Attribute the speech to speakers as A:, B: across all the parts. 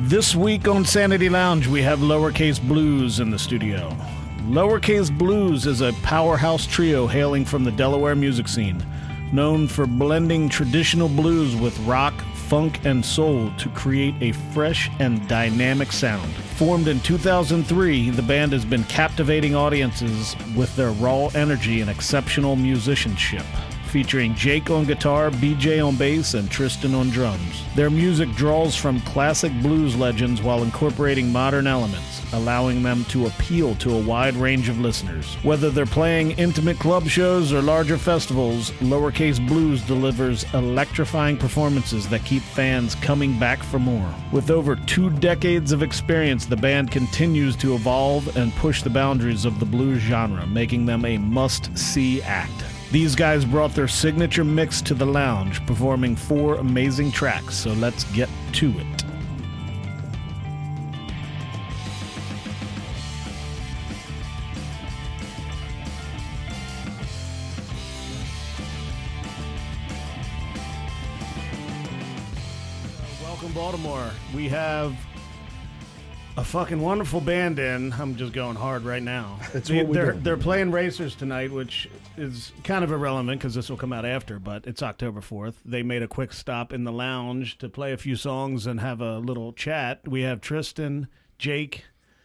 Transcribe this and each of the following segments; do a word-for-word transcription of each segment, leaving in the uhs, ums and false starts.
A: This week on Sanity Lounge, we have Lowercase Blues in the studio. Lowercase Blues is a powerhouse trio hailing from the Delaware music scene, known for blending traditional blues with rock, funk, and soul to create a fresh and dynamic sound. Formed in two thousand three, the band has been captivating audiences with their raw energy and exceptional musicianship, featuring Jake on guitar, B J on bass, and Tristan on drums. Their music draws from classic blues legends while incorporating modern elements, allowing them to appeal to a wide range of listeners. Whether they're playing intimate club shows or larger festivals, Lowercase Blues delivers electrifying performances that keep fans coming back for more. With over two decades of experience, the band continues to evolve and push the boundaries of the blues genre, making them a must-see act. These guys brought their signature mix to the lounge, performing four amazing tracks, so let's get to it. Welcome, Baltimore. We have a fucking wonderful band in. I'm just going hard right now.
B: That's
A: they,
B: what we
A: they're,
B: do.
A: they're playing Racers tonight, which is kind of irrelevant because this will come out after, but it's October fourth. They made a quick stop in the lounge to play a few songs and have a little chat. We have Tristan, Jake,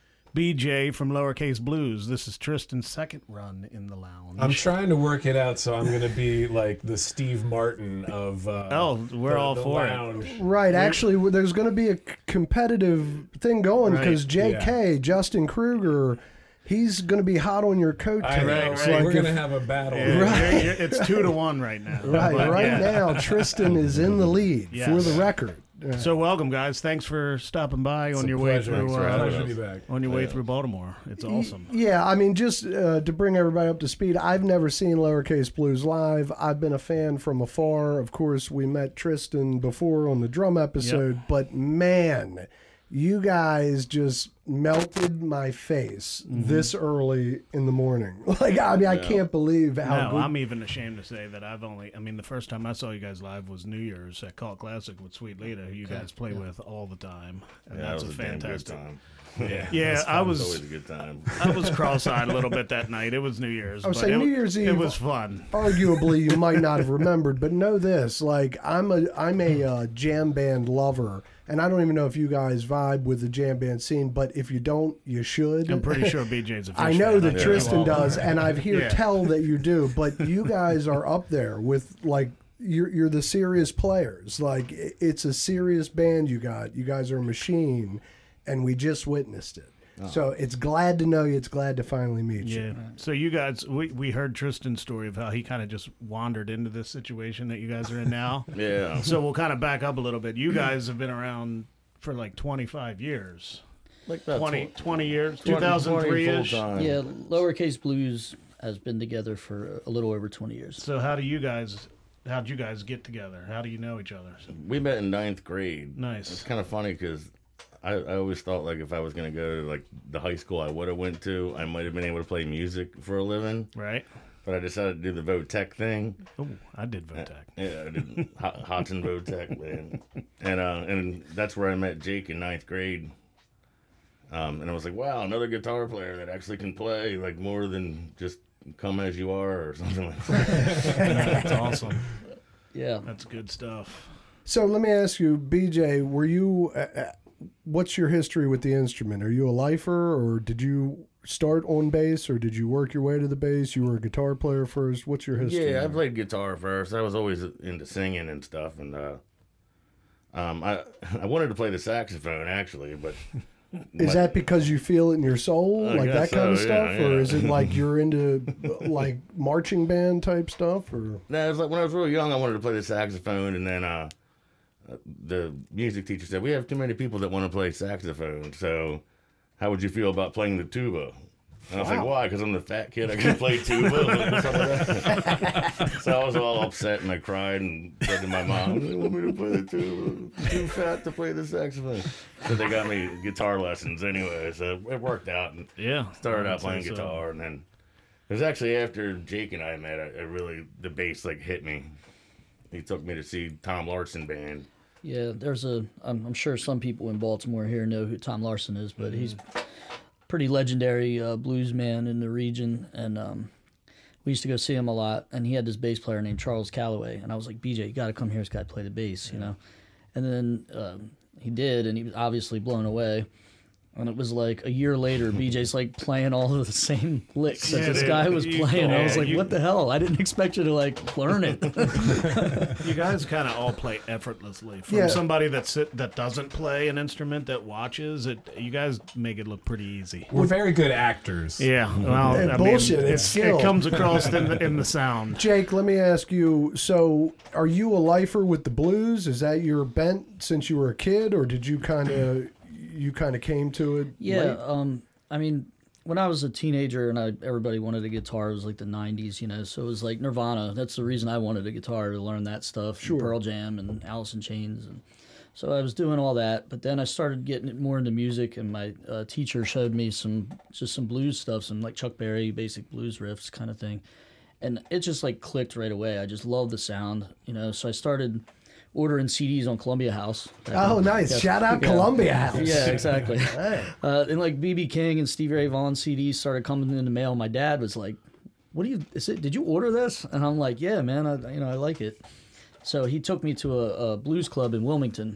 A: B J from Lowercase Blues. This is Tristan's second run in the lounge.
B: I'm trying to work it out, so I'm going to be like the Steve Martin of uh,
A: Oh, we're
B: the,
A: all
B: the
A: for
B: lounge.
A: it.
C: Right. Actually, w- there's going to be a c- competitive thing going
A: Right.
C: because J K, Justin Kruger, he's going to be hot on your coattails.
B: I know,
A: Right,
B: right.
A: right.
B: We're
C: Like
B: going to
C: if-
B: have a battle.
A: Yeah,
C: Right.
A: you're- you're- it's two to one right now.
C: Right.
A: But,
C: right
A: yeah.
C: now, Tristan is in the lead
A: Yes.
C: for the record. Yeah.
A: So welcome, guys. Thanks for stopping by
B: It's
A: on
B: a
A: your way
B: pleasure.
A: through
B: It's a
A: uh,
B: pleasure to be back.
A: on your way
B: Yeah.
A: through Baltimore. It's awesome.
C: Yeah, I mean, just uh, to bring everybody up to speed, I've never seen Lowercase Blues live. I've been a fan from afar. Of course, we met Tristan before on the drum episode, but man, you guys just melted my face
A: Mm-hmm.
C: this early in the morning. Like, I mean, I can't believe how
A: No,
C: good.
A: I'm even ashamed to say that I've only. I mean, the first time I saw you guys live was New Year's at Call Classic with Sweet Lita, who you guys play with all the time, and
D: Yeah,
A: that's
D: that was
A: a
D: a damn good
A: fantastic.
D: time.
A: Yeah, yeah. I
D: It's
A: was.
D: always a good time.
A: I was cross-eyed a little bit that night. It was New Year's.
C: I would
A: but
C: say
A: it,
C: New Year's
A: It
C: Eve-
A: was fun.
C: Arguably, you might not have remembered, but know this: like, I'm a I'm a uh, jam band lover, and I don't even know if you guys vibe with the jam band scene. But if you don't, you should.
A: I'm pretty sure B J's a fish
C: I know
A: fan.
C: that
A: think
C: Tristan
A: you all
C: does,
A: are.
C: and I've hear
A: Yeah.
C: tell that you do. But you guys are up there with like you're you're the serious players. Like i- it's a serious band you got. You guys are a machine, and we just witnessed it. So it's glad to know you. It's glad to finally meet
A: Yeah.
C: you.
A: So you guys, we, we heard Tristan's story of how he kind of just wandered into this situation that you guys are in now.
D: Yeah.
A: So we'll kind of back up a little bit. You guys have been around for like twenty-five years.
D: Like about
A: twenty,
D: tw-
A: twenty years,
D: twenty,
A: two thousand three-ish.
D: full time.
E: Yeah, Lowercase Blues has been together for a little over twenty years.
A: So how do you guys, how'd you guys get together? How do you know each other?
D: We met in ninth grade.
A: Nice.
D: It's kind of funny because I, I always thought like if I was gonna go to like the high school I would have went to, I might have been able to play music for a living.
A: Right?
D: But I decided to do the Votech thing.
A: Oh, I did Votech.
D: Yeah, I did Hot- Hotson Votech, man. And uh, and that's where I met Jake in ninth grade. Um, and I was like, wow, another guitar player that actually can play like more than just come as you are or something like that.
A: That's awesome.
E: Yeah.
A: That's good stuff.
C: So let me ask you, B J, were you? Uh, uh, what's your history with the instrument? Are you a lifer, or did you start on bass, or did you work your way to the bass? You were a guitar player first. What's your history?
D: Yeah, I
C: there?
D: played guitar first. I was always into singing and stuff, and uh, um, I I wanted to play the saxophone actually, but
C: Is
D: my-
C: that because you feel it in your soul,
D: I
C: like that
D: guess
C: kind of
D: so,
C: stuff,
D: yeah,
C: or
D: yeah.
C: is it like you're into like marching band type stuff, or?
D: No, it was like when I was really young, I wanted to play the saxophone, and then uh, the music teacher said, we have too many people that want to play saxophone, so how would you feel about playing the tuba? And I was
C: Wow.
D: like, why? Because I'm the fat kid, I can play tuba? So I was all upset, and I cried and said to my mom, they want me to play the tuba. I'm too fat to play the saxophone. So they got me guitar lessons anyway, so it worked out. And
A: Yeah.
D: started
A: I'd
D: out playing
A: say so.
D: guitar, and then it was actually after Jake and I met, I, I really, the bass like hit me. He took me to see Tom Larson band,
E: Yeah, there's a. I'm, I'm sure some people in Baltimore here know who Tom Larson is, but he's pretty legendary uh, blues man in the region, and um, we used to go see him a lot. And he had this bass player named Charles Calloway, and I was like, B J, you got to come hear this guy play the bass, you know. And then um, he did, and he was obviously blown away. And it was like a year later, B J's like playing all of the same licks that
A: Yeah,
E: this
A: dude,
E: guy was
A: you-
E: playing. I was
A: yeah,
E: like,
A: you-
E: what the hell? I didn't expect you to like learn it.
A: You guys kind of all play effortlessly. From
C: Yeah.
A: somebody that sit, that doesn't play an instrument that watches it, you guys make it look pretty easy.
B: We're very good actors.
A: Yeah, well,
C: Eh,
A: I
C: bullshit,
A: mean,
C: it's
A: it,
C: skill.
A: it comes across in the, in the sound.
C: Jake, let me ask you. So, are you a lifer with the blues? Is that your bent since you were a kid, or did you kind of you kind of came to it?
E: Yeah,
C: late?
E: um, I mean, when I was a teenager and I, everybody wanted a guitar, it was like the nineties, you know, so it was like Nirvana. That's the reason I wanted a guitar, to learn that stuff.
C: Sure.
E: Pearl Jam and Alice in Chains. And so I was doing all that, but then I started getting more into music, and my uh, teacher showed me some, just some blues stuff, some like Chuck Berry, basic blues riffs kind of thing. And it just like clicked right away. I just loved the sound, you know, so I started ordering C Ds on Columbia House.
C: Oh, nice!
E: Yeah.
C: Shout out
E: Yeah.
C: Columbia House.
E: Yeah, exactly.
C: Hey.
E: Uh, and like B B King and Stevie Ray Vaughan C Ds started coming in the mail. My dad was like, "What do you? Is it? Did you order this?" And I'm like, "Yeah, man. I, you know, I like it." So he took me to a, a blues club in Wilmington.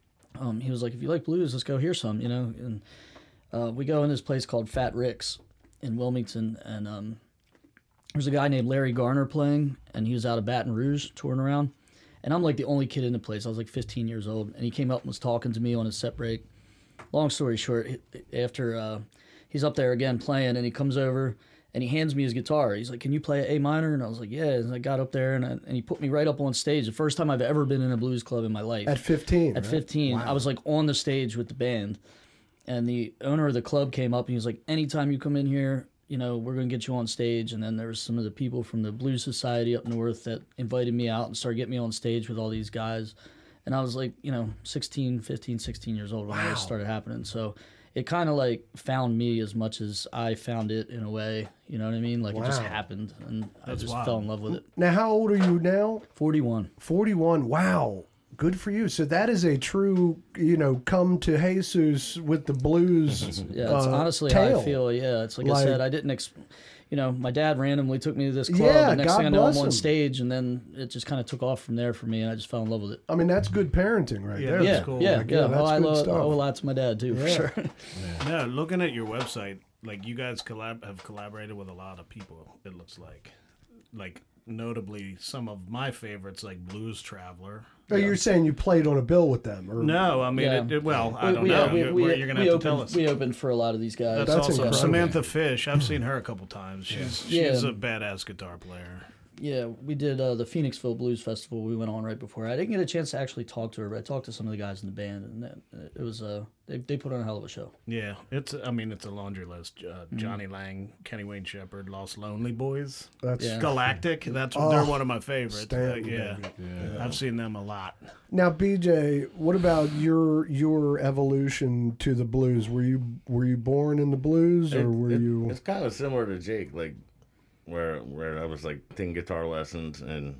E: Um, he was like, "If you like blues, let's go hear some." You know, and uh, we go in this place called Fat Rick's in Wilmington, and um, there's a guy named Larry Garner playing, and he was out of Baton Rouge touring around. And I'm like the only kid in the place. I was like fifteen years old. And he came up and was talking to me on his set break. Long story short, after uh, he's up there again playing, and he comes over and he hands me his guitar. He's like, "Can you play A minor?" And I was like, "Yeah." And I got up there, and, I, and he put me right up on stage. The first time I've ever been in a blues club in my life.
C: At fifteen.
E: At
C: right?
E: fifteen,
C: Wow.
E: I was like on the stage with the band. And the owner of the club came up and he was like, "Anytime you come in here, you know, we're going to get you on stage." And then there was some of the people from the Blues Society up north that invited me out and started getting me on stage with all these guys. And I was like, you know, sixteen, fifteen, sixteen years old when all this started happening. So it kind of like found me as much as I found it in a way. You know what I mean? Like it just
C: Wow.
E: happened, and I
A: That's
E: just
A: wild.
E: fell in love with it.
C: Now, how old are you now?
E: forty-one.
C: forty-one. Wow. Good for you. So that is a true, you know, come to Jesus with the blues.
E: Yeah, it's
C: uh,
E: honestly how
C: tale.
E: I feel. Yeah, it's like,
C: Like-
E: I said, I didn't, ex- you know, my dad randomly took me to this club.
C: Yeah,
E: the next
C: God
E: thing I know, I'm
C: bless
E: on
C: him.
E: stage, and then it just kind of took off from there for me, and I just fell in love with it.
C: I mean, that's good parenting right
A: Yeah,
C: there.
E: Yeah,
A: That's cool.
E: yeah,
C: Like,
E: yeah.
C: yeah,
E: Oh,
C: that's
E: I
C: good
E: lo-
C: stuff.
E: owe a lot to my dad too, for
C: Yeah.
E: sure.
A: Yeah, looking at your website, like you guys collab have collaborated with a lot of people. It looks like, like notably some of my favorites, like Blues Traveler.
C: Oh, you're saying you played on a bill with them? Or...
A: No, I mean,
E: Yeah.
A: it, it- well, I
E: We-
A: don't
E: we,
A: know.
E: uh, we,
A: You're,
E: we,
A: you're gonna
E: we
A: have
E: opened,
A: to tell us.
E: We opened for a lot of these guys.
A: That's,
C: That's
A: awesome.
C: incredible.
A: Samantha Fish. I've seen her a couple times. She's
E: Yeah.
A: she's a badass guitar player.
E: Yeah, we did uh, the Phoenixville Blues Festival. We went on right before. I didn't get a chance to actually talk to her, but I talked to some of the guys in the band, and that, it was uh, they they put on a hell of a show.
A: Yeah, it's. I mean, it's a laundry list. Uh, Johnny Lang, Kenny Wayne Shepherd, Lost Lonely Boys,
C: That's
E: Yeah.
A: Galactic. That's
C: Oh,
A: they're one of my favorites.
C: Stanton,
A: Uh, yeah.
B: Yeah.
A: I've seen them a lot.
C: Now, B J, what about your your evolution to the blues? Were you were you born in the blues, or
D: It-
C: were
D: it-
C: you?
D: It's kind of similar to Jake, like where where I was like taking guitar lessons, and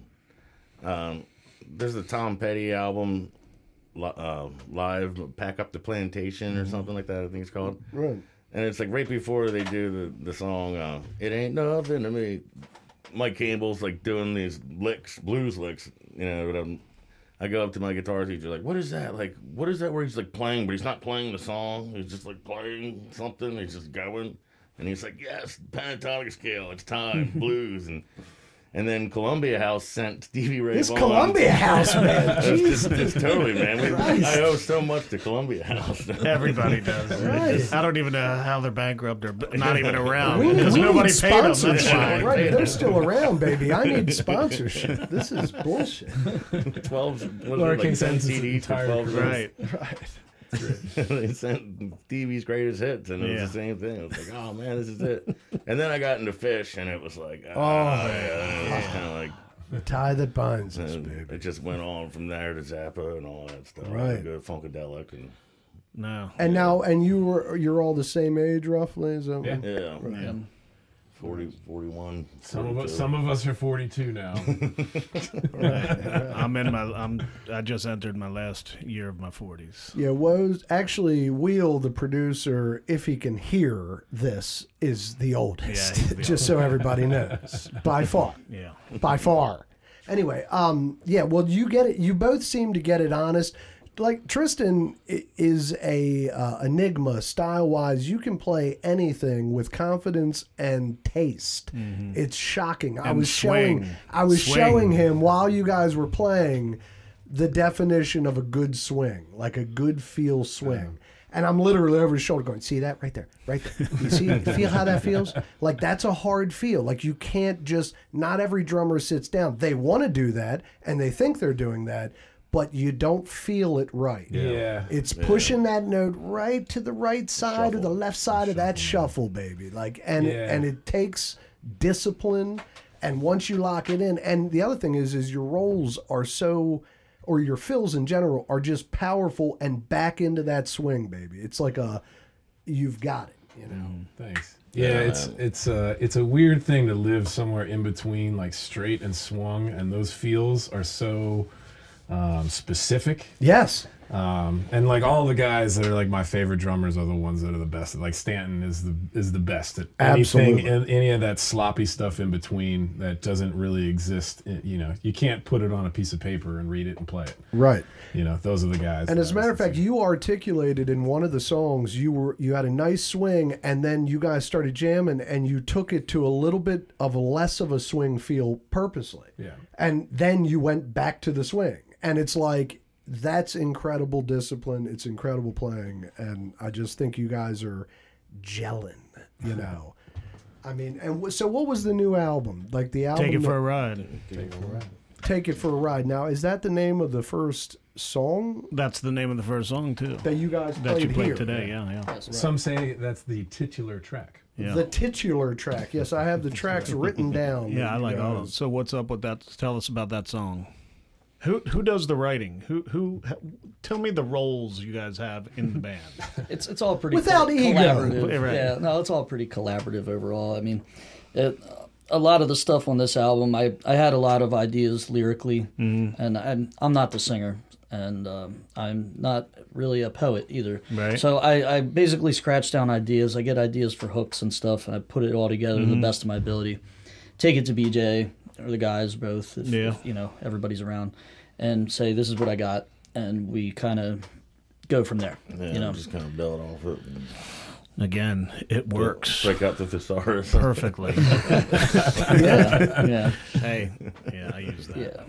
D: um, there's the Tom Petty album, li- uh, live Pack Up the Plantation or something like that. I think it's called.
C: Right.
D: And it's like right before they do the the song, uh, "It Ain't Nothing to Me." Mike Campbell's like doing these licks, blues licks, you know. But I'm, I go up to my guitar teacher, like, "What is that? Like, what is that?" Where he's like playing, but he's not playing the song. He's just like playing something. He's just going, and he's like, "Yes, pentatonic scale. It's time, blues." And and then Columbia House sent Stevie Ray
C: This
D: Vaughan.
C: Columbia House, man.
D: It's,
C: Jesus.
D: it's, it's totally, man. We,
C: Christ.
D: I owe so much to Columbia House.
A: Everybody does.
C: Right.
A: I don't even know how they're bankrupt or not even around
C: We need,
A: because
C: we
A: nobody
C: need
A: paid them. That's
C: sponsorship.
A: why.
C: Right, they're still around, baby. I need sponsorship. This is bullshit.
D: twelve, what
B: Larry
D: was it,
B: King
D: like ten
B: sends his
D: C Ds for
B: entire
D: twelve cents.
A: Right.
C: Right.
D: They sent Stevie's greatest hits, and it was
A: Yeah.
D: the same thing. It was like, oh man, this is it. And then I got into Fish, and it was like, oh,
C: Oh,
D: yeah. It was kind of like,
C: The tie that binds us,
D: and
C: baby.
D: it just went on from there to Zappa and all that stuff.
C: Right.
D: Good Funkadelic, and
A: No.
C: And now, and you were you're all the same age, roughly. Is that
B: Yeah.
D: yeah.
E: Um,
D: forty, forty-one.
B: Some of us, some of us are forty-two now.
A: I'm in my. I'm. I just entered my last year of my forties.
C: Yeah, Woes actually Wheel, the producer, if he can hear this, is the oldest.
A: Yeah, he's the
C: just so everybody knows, by far,
A: Yeah.
C: by far. Anyway, um, yeah. Well, you get it. You both seem to get it honest. Like Tristan i- is a uh, enigma style wise. You can play anything with confidence and taste. It's shocking. I
A: And
C: was
A: swing.
C: showing. I was
A: Swing.
C: showing him while you guys were playing the definition of a good swing, like a good feel swing. And I'm literally over his shoulder going, see that right there, right there. You see, feel how that feels? Like that's a hard feel. Like you can't just, not every drummer sits down. They want to do that and they think they're doing that, but you don't feel it right.
B: Yeah.
C: It's pushing that note right to the right side or the left side of that shuffle, baby. Like, and
B: Yeah.
C: and it takes discipline. And once you lock it in, and the other thing is, is your rolls are so, or your fills in general are just powerful and back into that swing, baby. It's like a, you've got it, you know.
B: Thanks. Yeah, it's it's a it's a weird thing to live somewhere in between like straight and swung, and those feels are so um, specific.
C: Yes.
B: Um, and like all the guys that are like my favorite drummers are the ones that are the best. Like Stanton is the is the best at anything,
C: Absolutely.
B: and any of that sloppy stuff in between that doesn't really exist. You know, you can't put it on a piece of paper and read it and play it.
C: Right.
B: You know, those are the guys.
C: And
B: that
C: as a
B: I
C: matter of
B: listen
C: fact,
B: to.
C: you articulated in one of the songs, you were you had a nice swing, and then you guys started jamming, and you took it to a little bit of a less of a swing feel purposely.
B: Yeah.
C: And then you went back to the swing, and it's like that's incredible discipline. It's incredible playing, and I just think you guys are gelling. You know, I mean, and w- so what was the new album? Like the album,
A: Take it
C: that-
A: for a ride.
C: Take It for a Ride. Now, is that the name of the first song
A: That's the name of the first song too.
C: that you guys
A: That
C: played
A: you played
C: here?
A: today. Yeah, yeah.
B: Some say that's the titular track.
A: Yeah.
C: The titular track. Yes, I have the tracks written down.
A: Yeah, I like all of it.
C: guys-
A: So what's up with that? Tell us about that song. Who who does the writing? Who who? Tell me the roles you guys have in the band.
E: It's it's all pretty
C: Without
E: col-
C: ego.
E: collaborative.
A: Right.
E: Yeah, no, it's all pretty collaborative overall. I mean, it, a lot of the stuff on this album, I, I had a lot of ideas lyrically,
A: Mm-hmm.
E: and I'm I'm not the singer, and um, I'm not really a poet either.
A: Right.
E: So I, I basically scratch down ideas. I get ideas for hooks and stuff, and I put it all together to
A: Mm-hmm.
E: the best of my ability. Take it to B J or the guys both, if,
A: Yeah.
E: if, you know everybody's around, and say this is what I got, and we kind of go from there.
D: Yeah,
E: you know.
D: just kind of build off it. and
A: Again, it works
D: Break out the thesaurus.
A: perfectly.
E: yeah, yeah,
A: Hey, yeah, I use that.
E: yeah.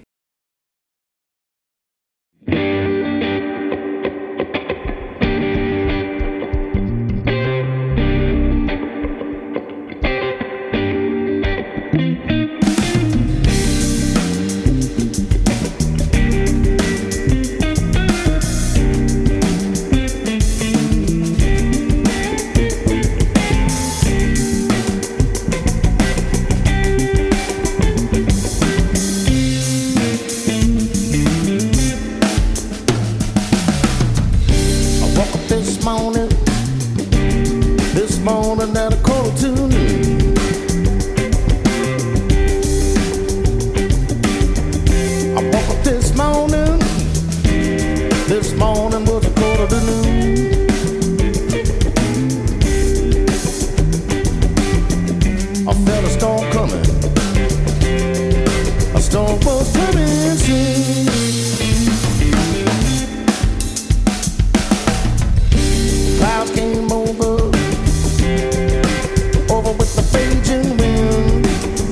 F: I woke up this morning, this morning at a quarter to noon. I woke up this morning, this morning was a quarter to noon. I felt a storm coming, a storm was coming soon. Clouds came over, over with the raging wind.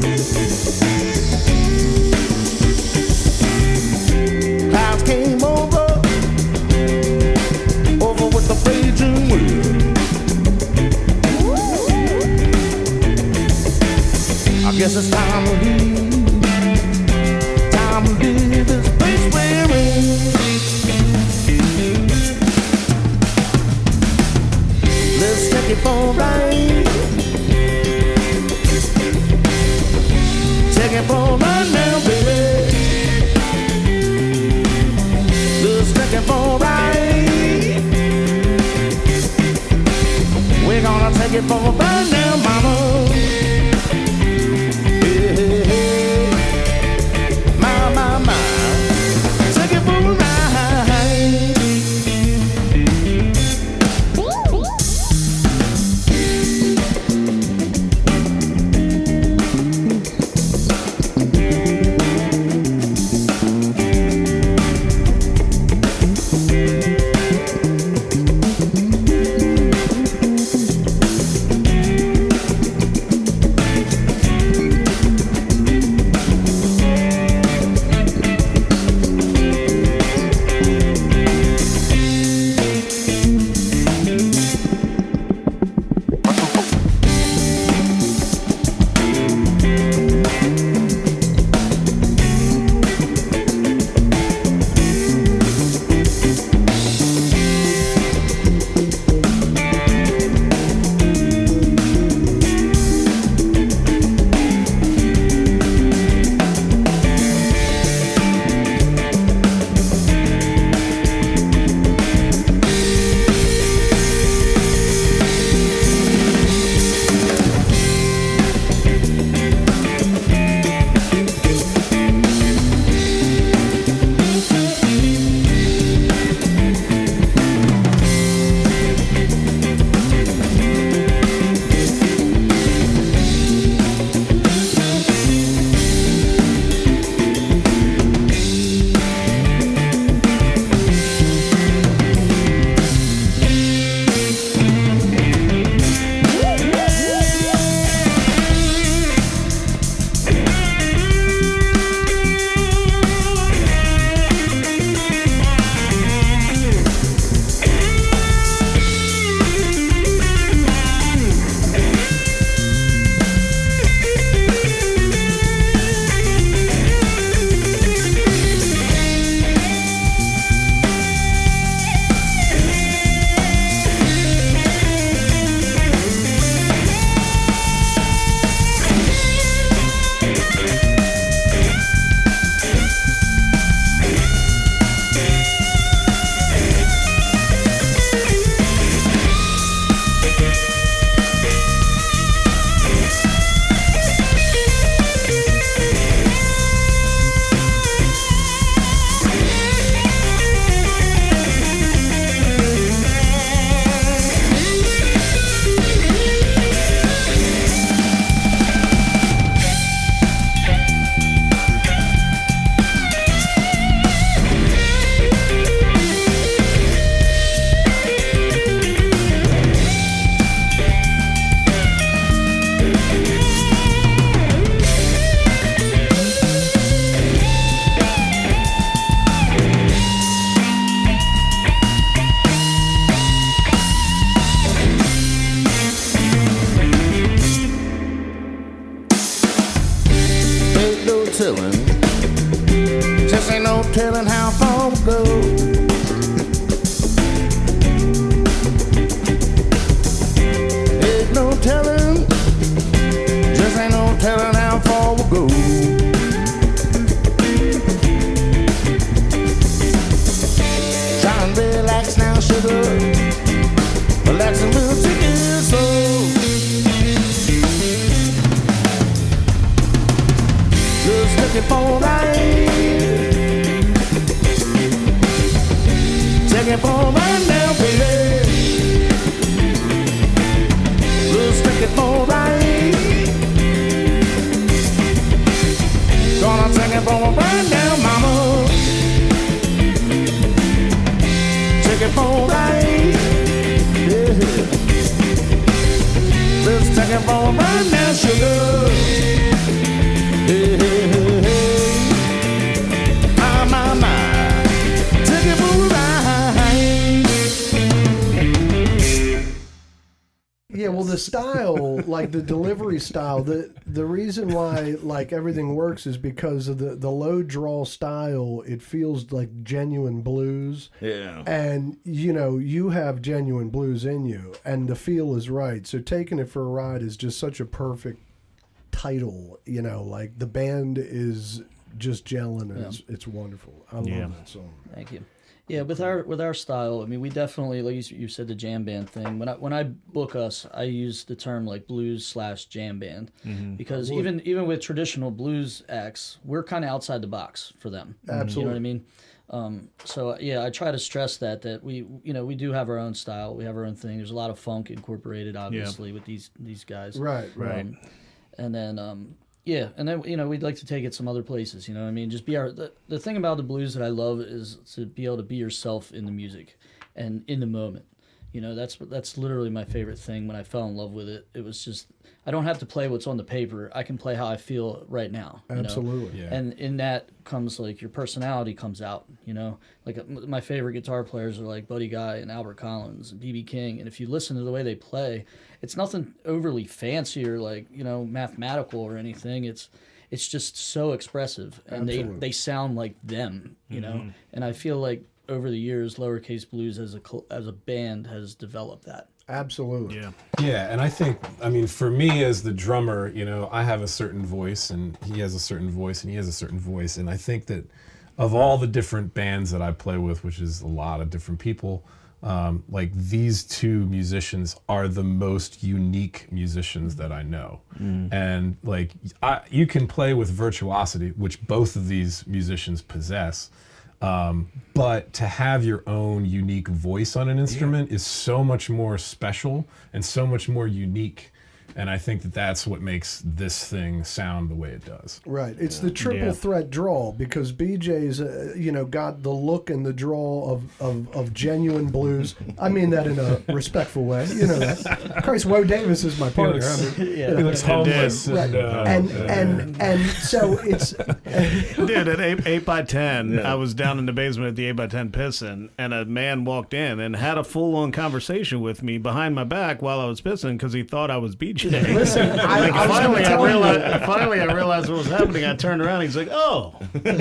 F: Clouds came over, over with the raging wind. I guess it's time to leave, time to leave this place we're in. Let's take it for a ride. Take it for a ride now, baby. Let's take it for a ride. We're gonna take it for a ride now, mama. sugar. Relax and we'll take it slow. Just looking for a ride. Take it for a ride now, baby. Just looking for a ride. Gonna take it for a ride now, mama. Take it for a ride. Yeah. Let's take it for a ride now, sugar. Hey, hey, hey, hey. My, my, my. Take it for a ride.
C: Yeah, well, the style, like the delivery style, the the reason why like everything works is because of the the low draw style. It feels like genuine blues.
D: Yeah.
C: And, you know, you have genuine blues in you, and the feel is right. So Taking It for a Ride is just such a perfect title, you know, like the band is just gelling, and
E: Yeah.
C: it's, it's wonderful. I love
A: Yeah.
C: that song.
E: Thank you. Yeah, with our with our style, I mean, we definitely, like you, you said, the jam band thing. When I when I book us, I use the term like blues slash jam band because even even with traditional blues acts, we're kind of outside the box for them.
C: Absolutely.
E: You know what I mean? Um, so yeah, I try to stress that that we you know we do have our own style, we have our own thing. There's a lot of funk incorporated, obviously, with these these guys.
C: Right, right.
E: Um, and then um, yeah, and then you know we'd like to take it some other places. You know, what I mean, just be our. The, the thing about the blues that I love is to be able to be yourself in the music, and in the moment. You know, that's that's literally my favorite thing. When I fell in love with it, it was just I don't have to play what's on the paper. I can play how I feel right now. You know?
C: Absolutely.
B: Yeah.
E: And in that comes like your personality comes out. You know, like m- my favorite guitar players are like Buddy Guy and Albert Collins and B B King. And if you listen to the way they play, it's nothing overly fancy or like you know mathematical or anything. It's it's just so expressive, and
C: Absolutely.
E: they they sound like them. You know, and I feel like over the years, Lowercase Blues as a cl- as a band has developed that.
C: Absolutely.
A: Yeah.
B: Yeah, and I think, I mean, for me as the drummer, you know, I have a certain voice, and he has a certain voice, and he has a certain voice, and I think that of all the different bands that I play with, which is a lot of different people, um, like these two musicians are the most unique musicians that I know. And like, I, you can play with virtuosity, which both of these musicians possess. Um, but to have your own unique voice on an instrument is so much more special and so much more unique. And I think that that's what makes this thing sound the way it does.
C: Right. It's the triple
A: Yeah.
C: threat draw because B J's, uh, you know, got the look and the draw of, of, of genuine blues. I mean that in a respectful way. You know that. Christ, Woe Davis is my partner.
B: looks-
C: I mean,
E: Yeah.
B: He looks homeless.
C: right.
B: And, uh,
C: And,
B: uh,
C: and, and so it's...
A: Dude, at eight, eight by ten, I was down in the basement at the eight by ten pissing, and a man walked in and had a full-on conversation with me behind my back while I was pissing because he thought I was B J.
C: Listen, I,
A: Like,
C: I was
A: finally,
C: going to
A: I
C: tell you...
A: realized, finally, I realized what was happening. I turned around. He's like, "Oh,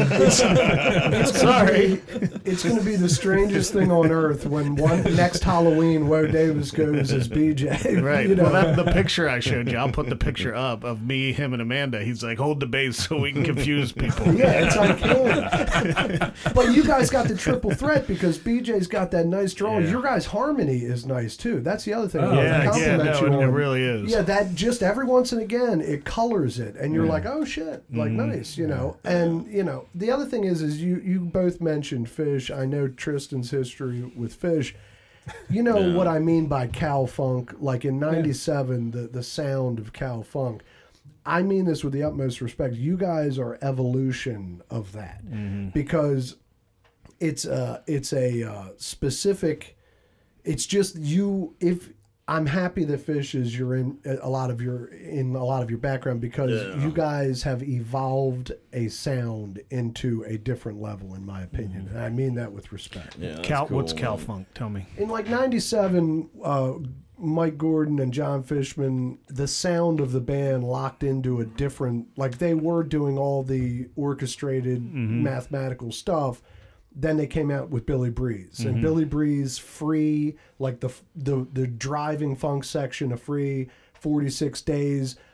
A: sorry."
C: It's going to be the strangest thing on earth when one next Halloween Woe Davis goes as B J.
A: Right.
C: You know?
A: Well, that, the picture I showed you, I'll put the picture up of me, him, and Amanda. He's like, "Hold the bass so we can confuse people."
C: Yeah, it's uncanny. But you guys got the triple threat because B J's got that nice draw.
A: Yeah.
C: Your guys' harmony is nice too. That's the other thing. I
B: Oh,
C: wanted to
A: Yeah, yeah,
C: compliment
A: no,
C: you
A: it, it
C: on.
A: really is.
C: Yeah, that just every once and again it colors it, and you're like, oh shit, like
A: Mm-hmm.
C: nice, you know. And you know, the other thing is, is you you both mentioned Fish. I know Tristan's history with Fish. You know
D: Yeah.
C: what I mean by cow funk, like in ninety-seven, the the sound of cow funk. I mean this with the utmost respect. You guys are evolution of that because it's a it's a uh, specific. It's just you. If I'm happy that Fish is you're in a lot of your in a lot of your background because
D: Yeah.
C: you guys have evolved a sound into a different level, in my opinion, and I mean that with respect.
D: Yeah, that's
A: Cal, what's
D: cool,
A: Cal
D: man.
A: Funk? Tell me.
C: In like ninety-seven, uh, Mike Gordon and John Fishman, the sound of the band locked into a different, like they were doing all the orchestrated mathematical stuff. Then they came out with Billy Breeze, and Billy Breeze Free, like the the the driving funk section of Free, forty-six days,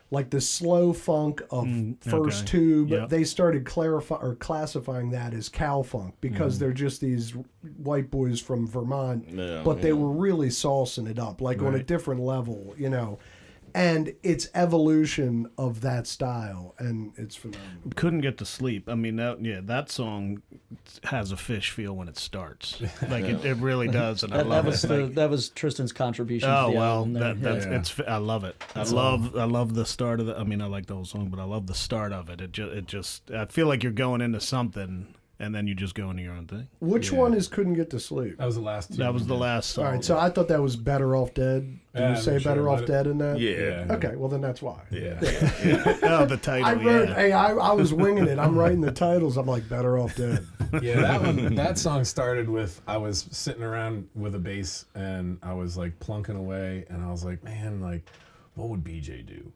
C: like the slow funk of First
A: okay.
C: Tube,
A: Yep.
C: they started clarifying or classifying that as cow funk because they're just these white boys from Vermont,
D: Yeah,
C: but they
D: yeah.
C: were really saucing it up, like on a different level, you know. And it's evolution of that style, and it's phenomenal.
A: Couldn't get to sleep. I mean, that yeah, that song has a fish feel when it starts. Like it, it really does, and I
E: That, that
A: love
E: was
A: it.
E: the,
A: Like,
E: that was Tristan's contribution.
A: oh
E: to the
A: well,
E: album there.
A: that,
E: Yeah.
A: that's
B: Yeah.
A: it's. I love it. I love I love the start of the. I mean, I like the whole song, but I love the start of it. It just it just. I feel like you're going into something, and then you just go into your own thing.
C: Which
B: Yeah.
C: one is Couldn't Get to Sleep?
B: That was the last two.
A: That was the
B: yeah.
A: last song.
C: All right, so I thought that was Better Off Dead. Did
B: Yeah,
C: you say
B: I'm sure
C: Better
B: about
C: Off
B: it.
C: Dead in that?
D: Yeah.
C: Okay, well then that's why.
B: Yeah.
A: oh, the title.
C: I wrote.
A: yeah.
C: Hey, I, I was winging it. I'm writing the titles. I'm like Better Off Dead.
B: Yeah, that one, that song started with I was sitting around with a bass and I was like plunking away and I was like, man, like, what would B J do?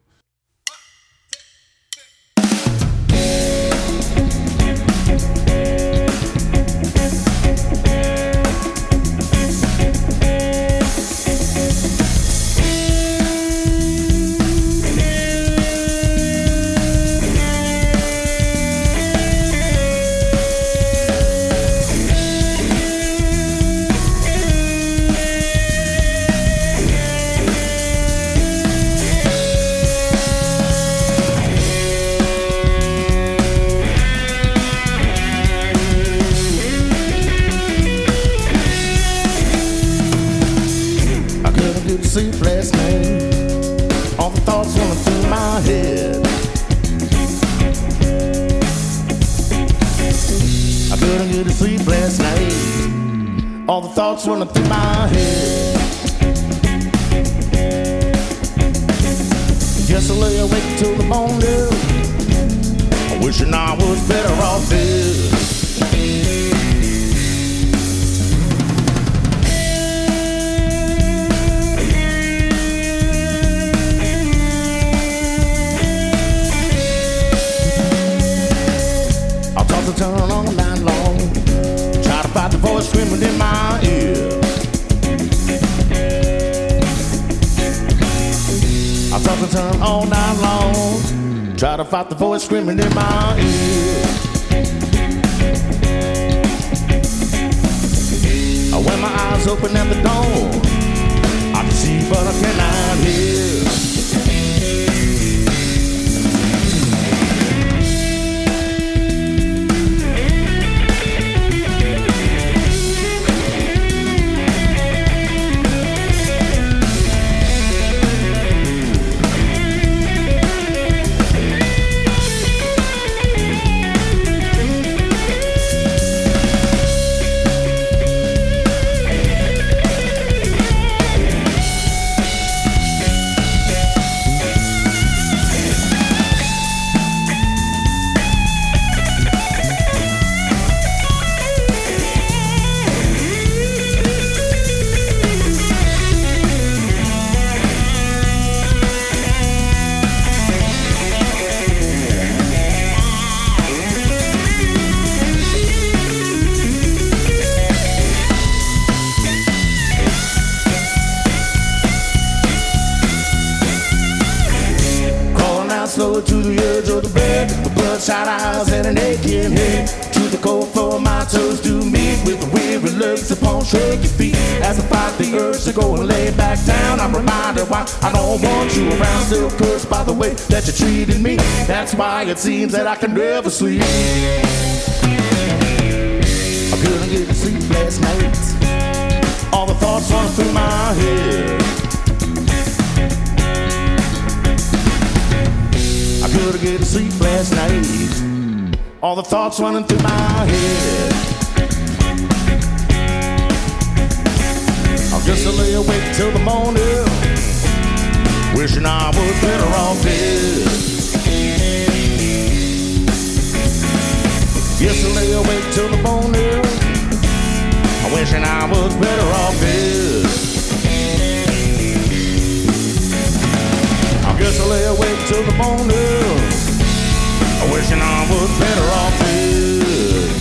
F: I couldn't get to sleep last night. All the thoughts running through my head. I couldn't get to sleep last night. All the thoughts running through my head. Guess I lay awake till the morning. I wishing I was better off dead. I'll toss and turn all night long. Try to fight the voice screaming in my ear. I'll toss and turn all night long. Try to fight the voice screaming in my ear. When my eyes open at the dawn, I can see but I cannot hear. Slow to the edge of the bed, with bloodshot eyes and an aching head. To the cold floor, my toes do meet with the weary legs upon shaky feet. As I fight the urge to go and lay back down, I'm reminded why I don't want you around. Still cursed by the way that you treated me. That's why it seems that I can never sleep. I couldn't get to sleep last night. All the thoughts run through my head. I couldn't get to sleep last night. All the thoughts running through my head. I'll just lay awake till the morning, wishing I was better off dead. Yes, I lay awake till the morning, wishing I was better off dead. I guess I lay awake till the morning, wishing I was better off dead.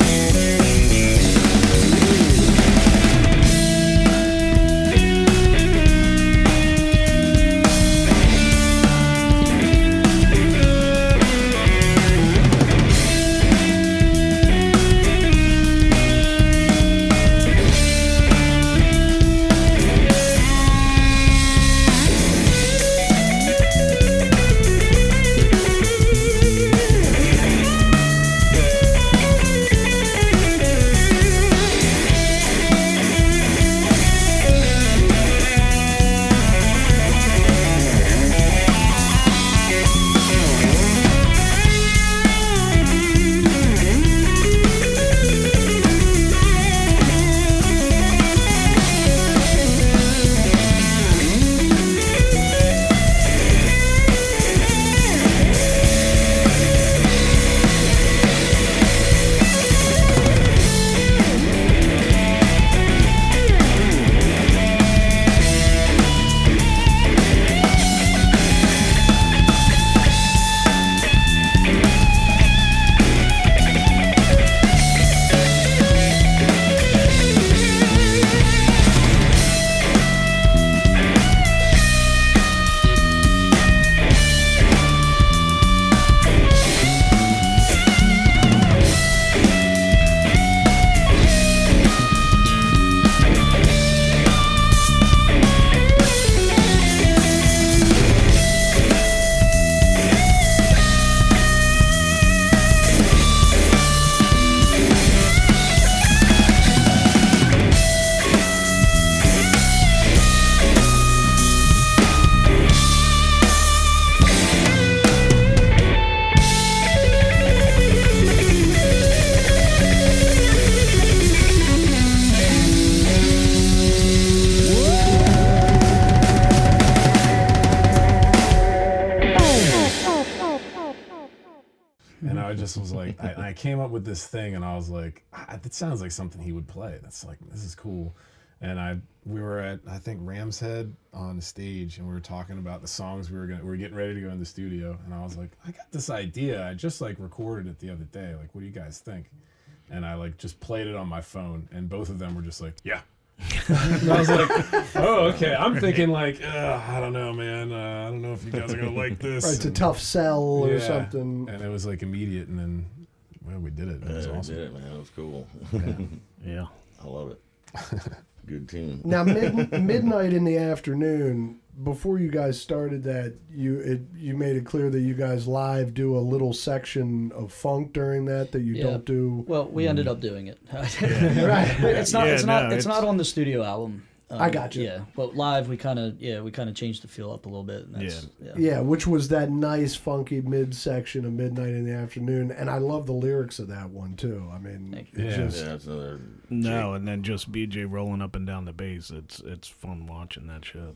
B: just was like, I, I came up with this thing, and I was like, ah, that sounds like something he would play. That's like, this is cool. And I, we were at, I think, Ram's Head on the stage, and we were talking about the songs we were gonna, we were getting ready to go in the studio, and I was like, I got this idea. I just like recorded it the other day. Like, what do you guys think? And I like just played it on my phone, and both of them were just like, yeah. And I was like, oh, okay. I'm thinking like, uh, I don't know, man. Uh, I don't know if you guys are gonna like this.
C: Right, it's a
B: And-
C: tough sell or
B: yeah.
C: something.
B: And it was like immediate, and then well, we did it. It was
D: Yeah, we
B: awesome.
D: did it, man. It was cool.
A: Yeah.
D: I love it. Good tune.
C: Now, mid, midnight in the afternoon, before you guys started that, you it, you made it clear that you guys live do a little section of funk during that that you
E: Yeah.
C: don't do.
E: Well, we ended up doing it.
C: Right.
E: It's not.
A: Yeah,
E: it's not.
A: no,
E: it's,
A: it's-
E: not on the studio album. Um,
C: I got you.
E: Yeah, but live we kind of yeah we kind of changed the feel up a little bit. And that's, yeah.
C: Yeah, which was that nice funky mid section of Midnight in the Afternoon, and I love the lyrics of that one too. I mean,
E: Thank
C: it
B: you.
C: just
D: Yeah, that's another.
A: No, and then just B J rolling up and down the bass. It's it's fun watching that shit.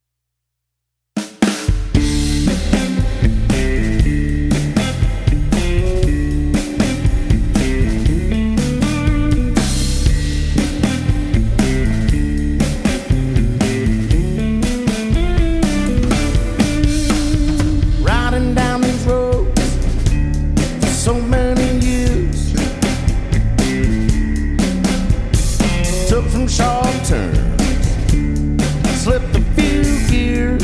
F: Riding down these roads for so many years. Took some sharp turns, slipped a few gears.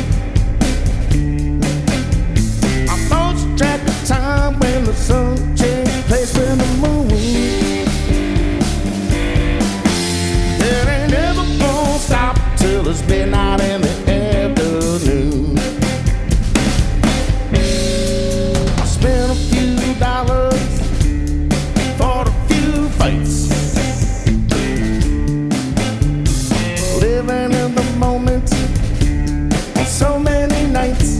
F: I lost track of time when the sun changed place with the moon. It ain't never gonna stop till it's midnight in the afternoon. I spent a few dollars for a few fights, living in the moment on so many nights.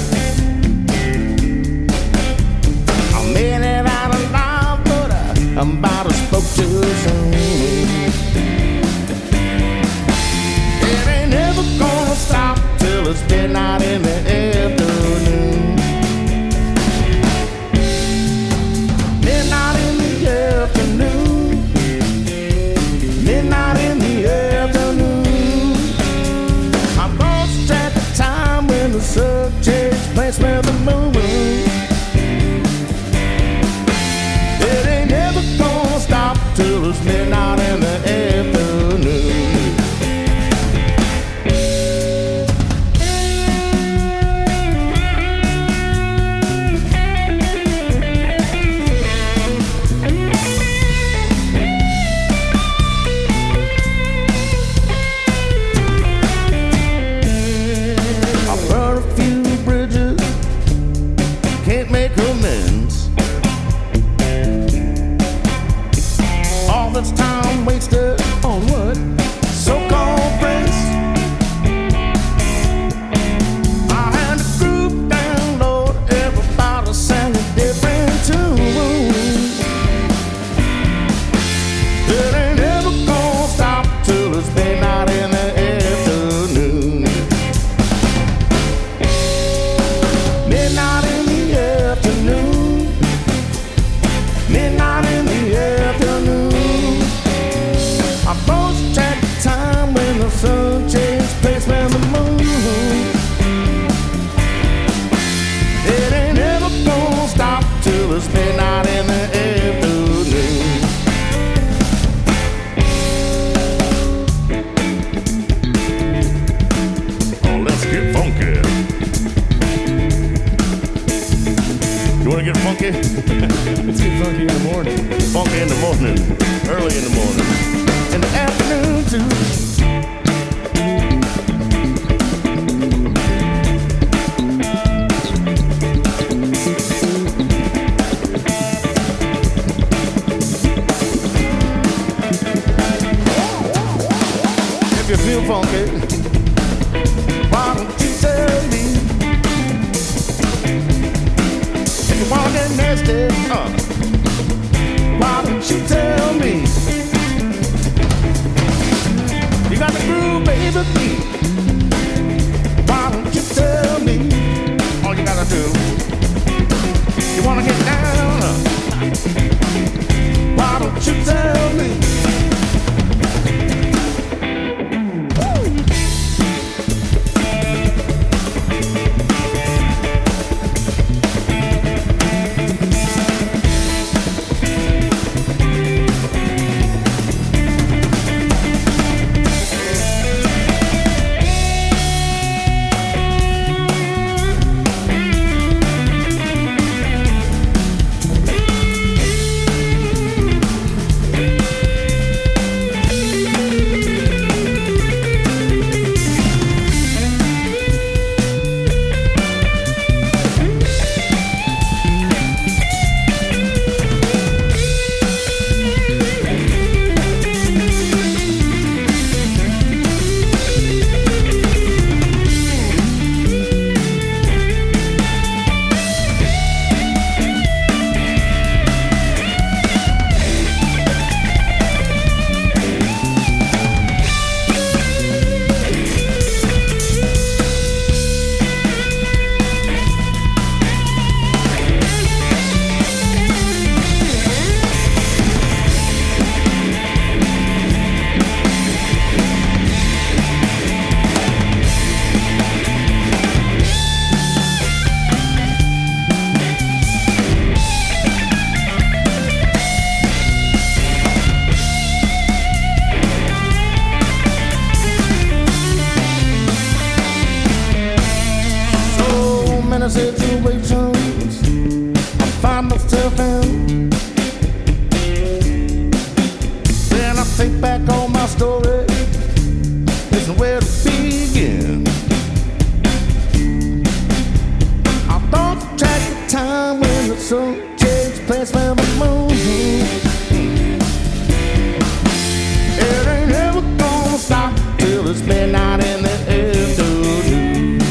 F: I made it out alive, but I, I'm about to spoke too soon. It ain't never gonna stop till it's midnight in the afternoon. Midnight in the afternoon. Midnight in the afternoon. I lost track of time when the sun changed place with the moon. It ain't never gonna stop till it's midnight in the afternoon. I burned a few bridges, can't make amends. All this time wasted on what? So-called friends. I had a group download, everybody sang a different tune. It ain't never gonna stop till it's midnight in the afternoon. Midnight in the afternoon. Midnight in the afternoon. I lost track of time when the sun changed place with the moon. It ain't ever gonna stop till it's midnight in the afternoon. Oh, let's get funky. You wanna get funky?
C: it's get funky in the morning.
F: Funky in the morning, early in the morning, in the afternoon too. If you feel funky, why don't you tell me? If you wanna get nasty, uh, why don't you tell me? You got the groove, baby. Why don't you tell me? All you gotta do, you wanna get down, uh, Won't you tell me? Situations I find myself in. When I think back on my story, there's nowhere to begin. I thought to track the time when the sun takes place from the moon. It ain't ever gonna stop till it's midnight in the afternoon.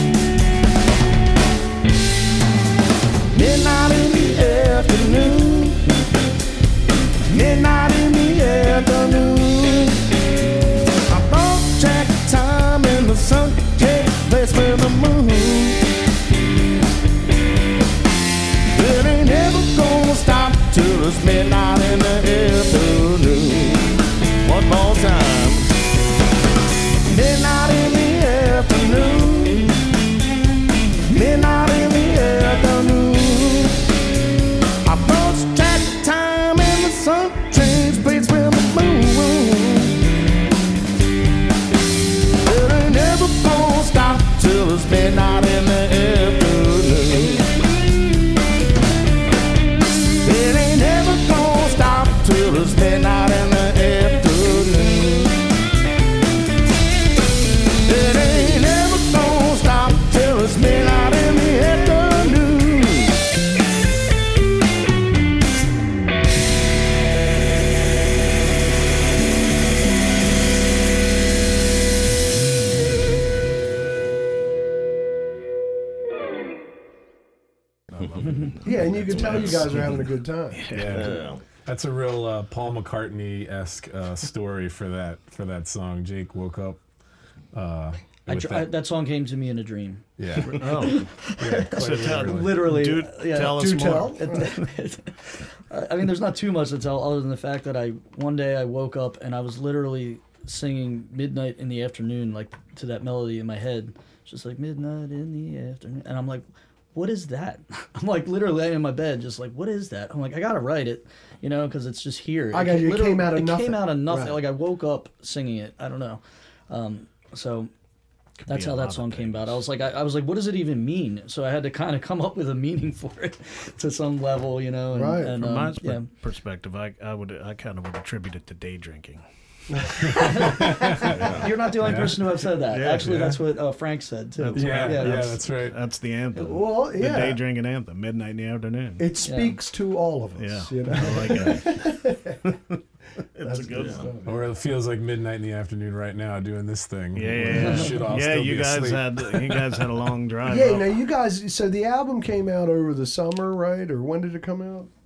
F: Midnight in the afternoon. Midnight in the afternoon. I thought check the time and the sun takes place with the moon. It ain't never gonna stop till it's midnight in the afternoon. One more time. Midnight in the afternoon. Midnight in the afternoon. I lost track of time and the sun changed place with the moon. It ain't never gonna stop till it's midnight in the afternoon. It ain't never gonna stop till it's midnight in the afternoon. It ain't never gonna stop till it's midnight in the afternoon.
C: Yeah, and you can tell you guys are having a good time.
B: Yeah, that's a real uh, Paul McCartney-esque uh, story for that for that song. Jake woke up. Uh,
E: I
B: with
E: tr- I, that song came to me in a dream.
B: Yeah.
A: Oh,
B: Yeah, quite
A: So tell-
B: literally.
E: Literally.
A: do
E: uh, yeah.
A: tell us
C: Do
A: more.
C: tell.
E: I mean, there's not too much to tell other than the fact that I one day I woke up and I was literally singing "Midnight in the Afternoon" like to that melody in my head, just like "Midnight in the Afternoon," and I'm like, "What is that?" I'm like literally laying in my bed, just like, "What is that?" I'm like, "I gotta write it," you know, because it's just here.
C: I got you. It
E: literally-
C: came out of
E: it
C: nothing.
E: came out of nothing.
C: Right.
E: Like I woke up singing it. I don't know. Um, so. That's
A: be a
E: how
A: lot
E: that
A: of
E: song came
A: things.
E: about. I was like, I, I was like, what does it even mean? So I had to kind of come up with a meaning for it to some level, you know. And,
C: Right.
E: And,
A: From my
E: um, yeah.
A: perspective, I, I would I kind of would attribute it to day drinking.
E: You're not the only person who have said that.
A: Yeah,
E: Actually,
B: yeah.
E: that's what uh, Frank said too.
A: That's
B: Yeah,
A: right.
B: yeah,
A: That's-
B: that's right.
A: That's the anthem.
C: Well,
A: The
C: yeah.
A: day drinking anthem, midnight in the afternoon.
C: It speaks to all of
A: yeah,
C: us. You know?
A: I like it. It's a good
C: stuff.
A: one.
B: Or it feels like midnight in the afternoon right now doing this thing.
A: Yeah,
B: where
A: yeah,
B: we should all
A: yeah.
B: still
A: You
B: be
A: guys
B: asleep.
A: had you guys had a long drive.
C: Yeah,
A: up.
C: now you guys. So the album came out over the summer, right? Or when did it come out?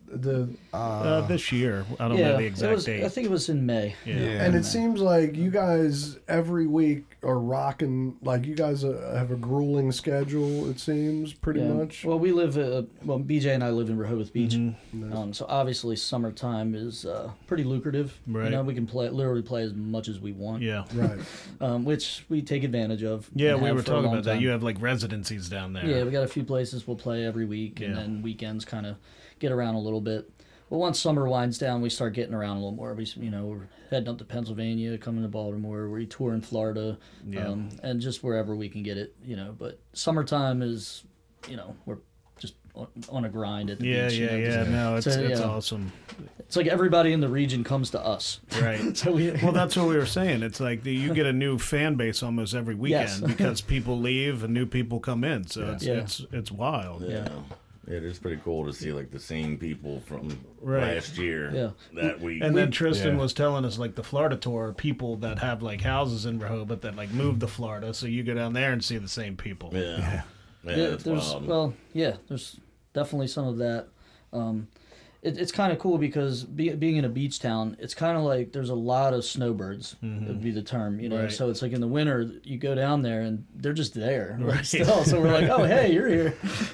C: The uh,
A: Uh, this year. I don't
E: yeah,
A: know the
E: it
A: exact
E: was,
A: date.
E: I think it was in May.
A: yeah.
B: Yeah.
C: and it seems like you guys every week are rocking. Like you guys uh, have a grueling schedule. It seems pretty
E: Yeah.
C: much.
E: Well, we live. Uh, well, B J and I live in Rehoboth Beach,
A: Mm-hmm.
C: Nice.
E: um, so obviously summertime is uh, pretty lucrative.
A: Right.
E: You know, we can play literally play as much as we want.
A: Yeah.
C: Right.
E: Um, which we take advantage of.
A: Yeah,
E: and
A: we
E: have
A: were
E: for a
A: talking
E: long
A: about that.
E: time.
A: You have like residencies down there.
E: Yeah, we got a few places we'll play every week, and
A: Yeah.
E: then weekends kind of get around a little bit. But once summer winds down, we start getting around a little more. We, you know, we're heading up to Pennsylvania, coming to Baltimore. We tour in Florida,
A: Yeah.
E: um, and just wherever we can get it. You know, but summertime is, you know, we're just on, on a grind at the
A: Yeah,
E: beach. you
A: yeah,
E: know,
A: yeah.
E: just-
A: No, it's
E: So,
A: it's
E: yeah.
A: awesome.
E: It's like everybody in the region comes to us.
A: Right.
E: So we,
A: Well, that's what we were saying. It's like the, you get a new fan base almost every weekend
E: Yes.
A: because people leave and new people come in. So it's
E: Yeah.
A: it's it's wild.
D: Yeah. Yeah, it is pretty cool to see like the same people from
A: Right.
D: last year
E: Yeah.
D: that week.
A: And then Tristan
B: Yeah.
A: was telling us like the Florida tour are people that have like houses in Rehoboth that like moved to Florida, so you go down there and see the same people.
D: yeah. Yeah,
E: Yeah,
D: it's
E: there's
D: wild.
E: well, yeah, there's definitely some of that. Um, it, it's kind of cool because be, being in a beach town, it's kind of like there's a lot of snowbirds. Would be the term, you know.
A: Right.
E: So it's like in the winter, you go down there and they're just there right. still. So we're like, oh hey, you're here.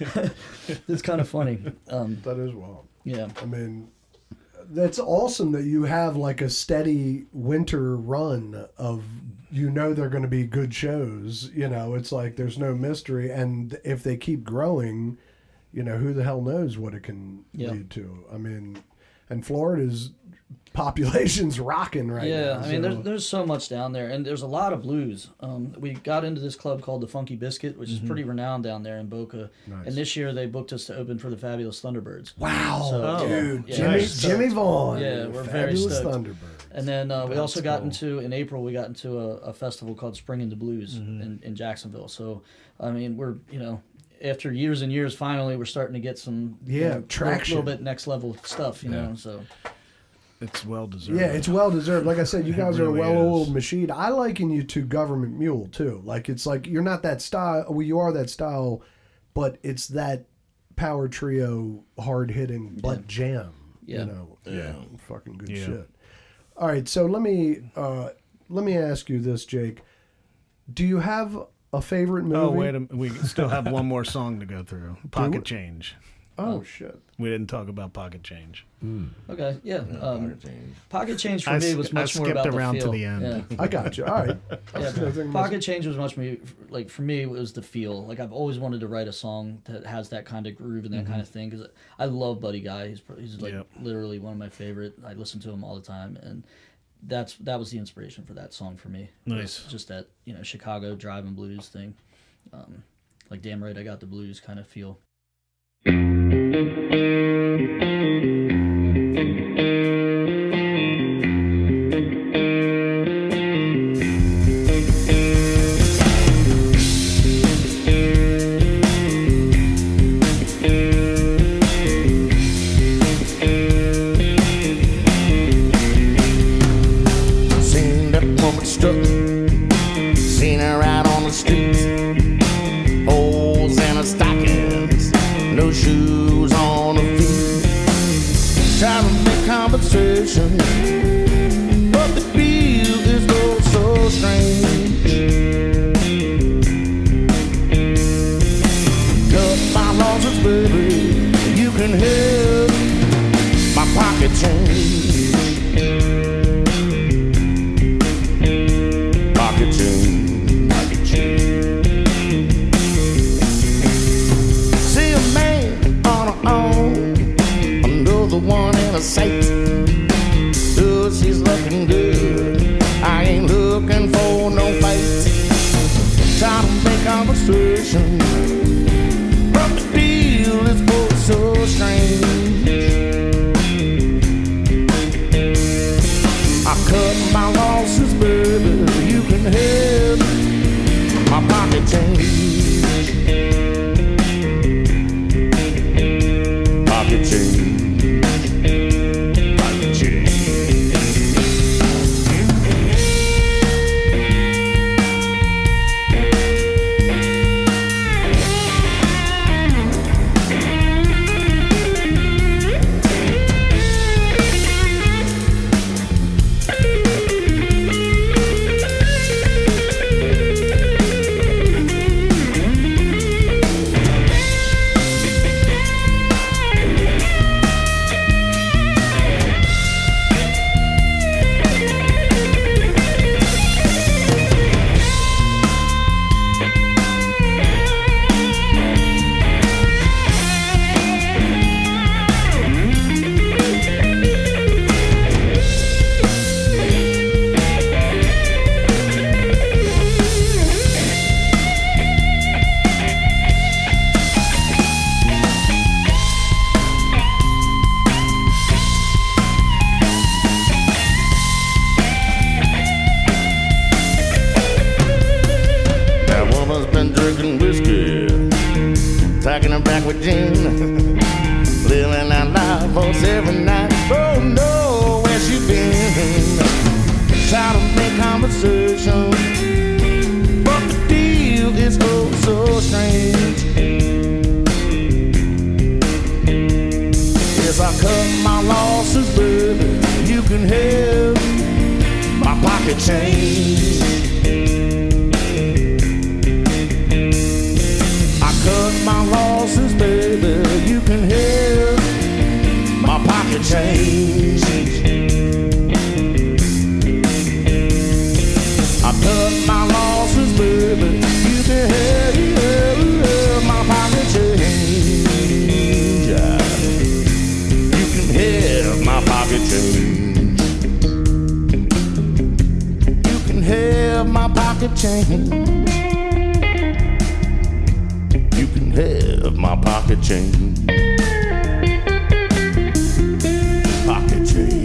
E: It's kind of funny. Um,
C: That is wild.
E: yeah,
C: I mean, that's awesome that you have like a steady winter run of, you know, they're going to be good shows. You know, it's like there's no mystery. And if they keep growing, you know, who the hell knows what it can
E: Yeah.
C: lead to. I mean, and Florida's population's rocking right
E: yeah.
C: now.
E: I mean,
C: so-
E: there's there's so much down there, and there's a lot of blues. Um, we got into this club called the Funky Biscuit, which is pretty renowned down there in Boca.
C: Nice.
E: And this year they booked us to open for the Fabulous Thunderbirds.
C: wow,
E: So,
C: dude.
E: yeah,
C: Jimmy,
A: nice.
C: Jimmy Vaughn.
E: Yeah, we're very
C: Fabulous
E: stoked.
C: Thunderbird.
E: And then uh, we also
C: That's
E: got
C: cool.
E: into, in April, we got into a, a festival called Spring into Blues in, in Jacksonville. So, I mean, we're, you know, after years and years, finally, we're starting to get some you
C: Yeah,
E: know,
C: traction.
E: A little bit next level stuff, you
B: Yeah.
E: know. So,
A: It's well deserved.
C: Yeah, it's well deserved. Like I said, you
A: It
C: guys are a
A: really
C: well-oiled
A: is.
C: machine. I liken you to Government Mule too. Like it's like you're not that style. Well, you are that style, but it's that power trio, hard-hitting butt jam.
E: Yeah.
C: You know,
D: Yeah.
C: fucking good
A: Yeah.
C: shit. All right, so let me uh, let me ask you this, Jake. Do you have a favorite movie?
A: Oh wait, a, we still have one more song to go through. Pocket Change.
C: Oh shit.
A: We didn't talk about Pocket Change.
E: okay, yeah.
D: Yeah,
E: Um,
D: pocket change.
E: Pocket Change for
A: I
E: me
A: s-
E: was
A: I
E: much more
A: skipped
E: about
A: around
E: the
A: to
E: feel.
A: the end.
E: Yeah.
C: I got you. All right.
E: Yeah, Pocket Change was much me like for me it was the feel. Like I've always wanted to write a song that has that kind of groove and that kind of thing because I love Buddy Guy. He's pr- he's like
A: Yep.
E: literally one of my favorite. I listen to him all the time, and that's that was the inspiration for that song for me.
A: Nice.
E: Was just that you know Chicago driving blues thing, um, like damn right I got the blues kind of feel.
F: Seen that woman struck, seen her out on the street. Holes in her stockings, no shoes on her feet. Trying to make conversation, but the feel is oh so strange. Cut my losses, baby, you can have my pocket change. Pocket change, pocket change. See a man on her own, another one in a sight. Oh, she's looking good. I ain't looking for no fight. Trying to make conversation, but the feel is oh so strange. I cut my losses, baby. You can have my pocket change. Pocket change. Pocket change.
D: mama's been drinking whiskey, taking her back with gin, living that life for seven nights. Oh no, where she been? Try to make conversation, but the deal is oh so strange. Yes, I cut my losses, baby. You can have my pocket change. I cut my losses, baby. You can have my pocket change. I cut my losses, baby. You can have, have my pocket change. You can have my pocket change. You can have my pocket change. You can have my pocket change. Pocket change.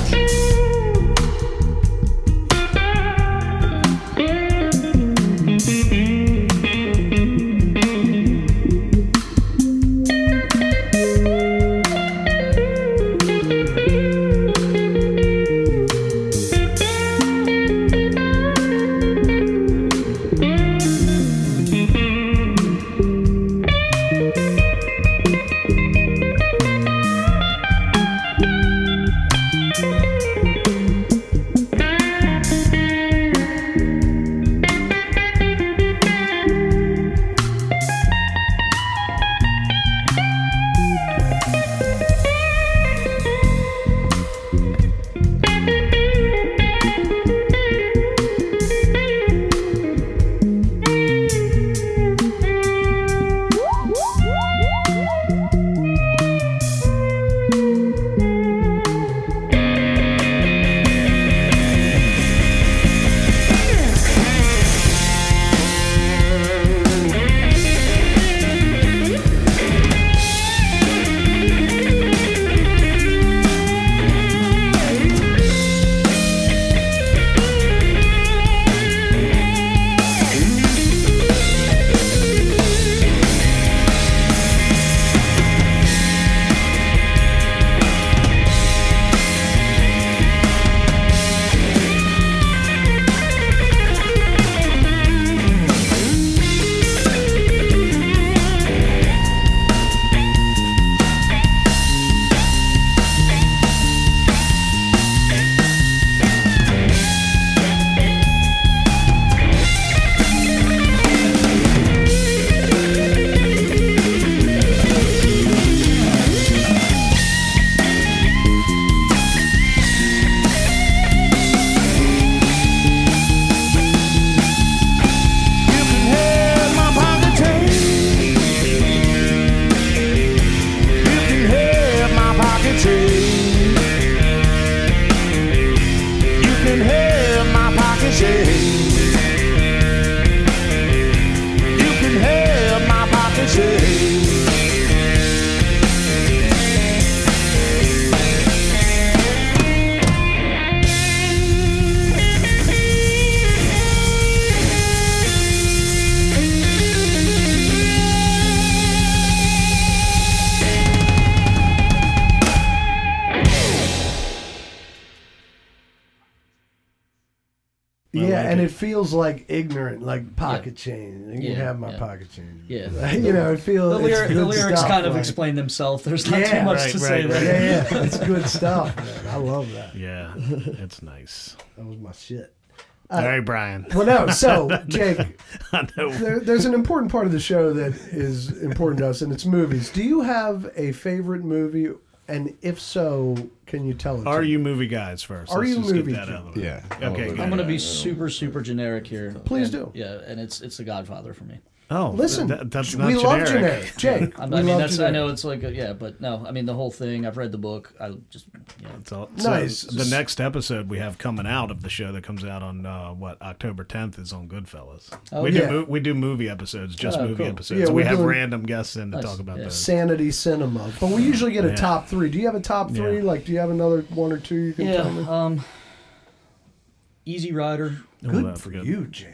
C: Yeah, and it feels like ignorant, like pocket
E: Yeah.
C: change. You can
E: Yeah,
C: have my
E: yeah.
C: pocket change.
E: Yeah.
C: You know, it feels
E: The,
C: it's
E: lyri-
C: good
E: the lyrics
C: stuff,
E: kind of
C: like-
E: explain themselves. There's not
C: Yeah,
E: too much
A: right,
E: to
A: right,
E: say
A: right.
E: there.
C: Yeah, yeah, it's good stuff, man. I love that.
A: Yeah, it's nice.
C: That was my shit.
A: All right, Brian.
C: Well, no, so, Jake,
A: I know.
C: there, there's an important part of the show that is important to us, and it's movies. Do you have a favorite movie? And if so, can you tell it?
A: Are
C: to
A: you
C: me?
A: movie guys first?
C: Are
A: Let's
C: you
A: just get
C: movie
A: that
C: guys?
A: out of the way.
B: Yeah.
A: Okay,
D: I'm
A: good.
E: I'm going to be super, super generic here.
C: Please
E: And-
C: do.
E: Yeah, and it's it's The Godfather for me.
A: Oh,
C: Listen,
A: that, that's not
C: we
A: generic.
C: love generic. Jake,
E: I,
C: we
E: I mean,
C: love
E: that's I
C: generic.
E: know it's like a, yeah, but no, I mean the whole thing. I've read the book. I just yeah.
A: It's all, so
C: Nice.
A: The next episode we have coming out of the show that comes out on uh, what October tenth is on Goodfellas.
E: Oh,
A: we
C: yeah.
A: do mo- we do movie episodes, just
E: Oh,
A: movie
E: cool.
A: episodes.
C: Yeah,
A: and we
C: we're
A: have
C: doing-
A: random guests in to
E: Nice,
A: talk about
E: yeah.
A: those.
C: Sanity Cinema. But we usually get a
A: Yeah.
C: top three. Do you have a top three?
A: Yeah.
C: Like, do you have another one or two you can
E: Yeah,
C: tell me?
E: um, Easy Rider.
A: Oh,
C: Good
A: I
C: for
A: forget.
C: you, Jake.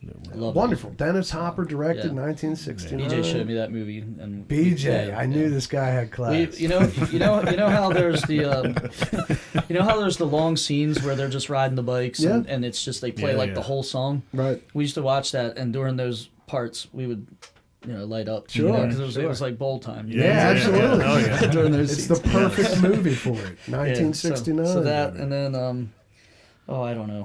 E: Love
C: Wonderful. Dennis Hopper directed
E: Yeah.
C: nineteen
E: it.
C: sixty-nine.
E: B J showed me that movie, and
C: B J,
E: yeah,
C: I knew
E: yeah.
C: this guy had class.
E: We, you know, you know, you know how there's the, um, you know how there's the long scenes where they're just riding the bikes, and,
C: Yeah.
E: and it's just they play
A: Yeah,
E: like
A: yeah.
E: the whole song.
C: Right.
E: We used to watch that, and during those parts, we would, you know, light up.
C: Sure,
E: you know, 'cause it was,
C: sure.
E: it was like bowl time.
C: Yeah, absolutely.
A: Oh, yeah.
E: during those
C: It's
E: scenes.
C: the perfect movie for it.
E: Yeah, so-
C: nineteen sixty-nine.
E: So, that, and then, um, oh, I don't know.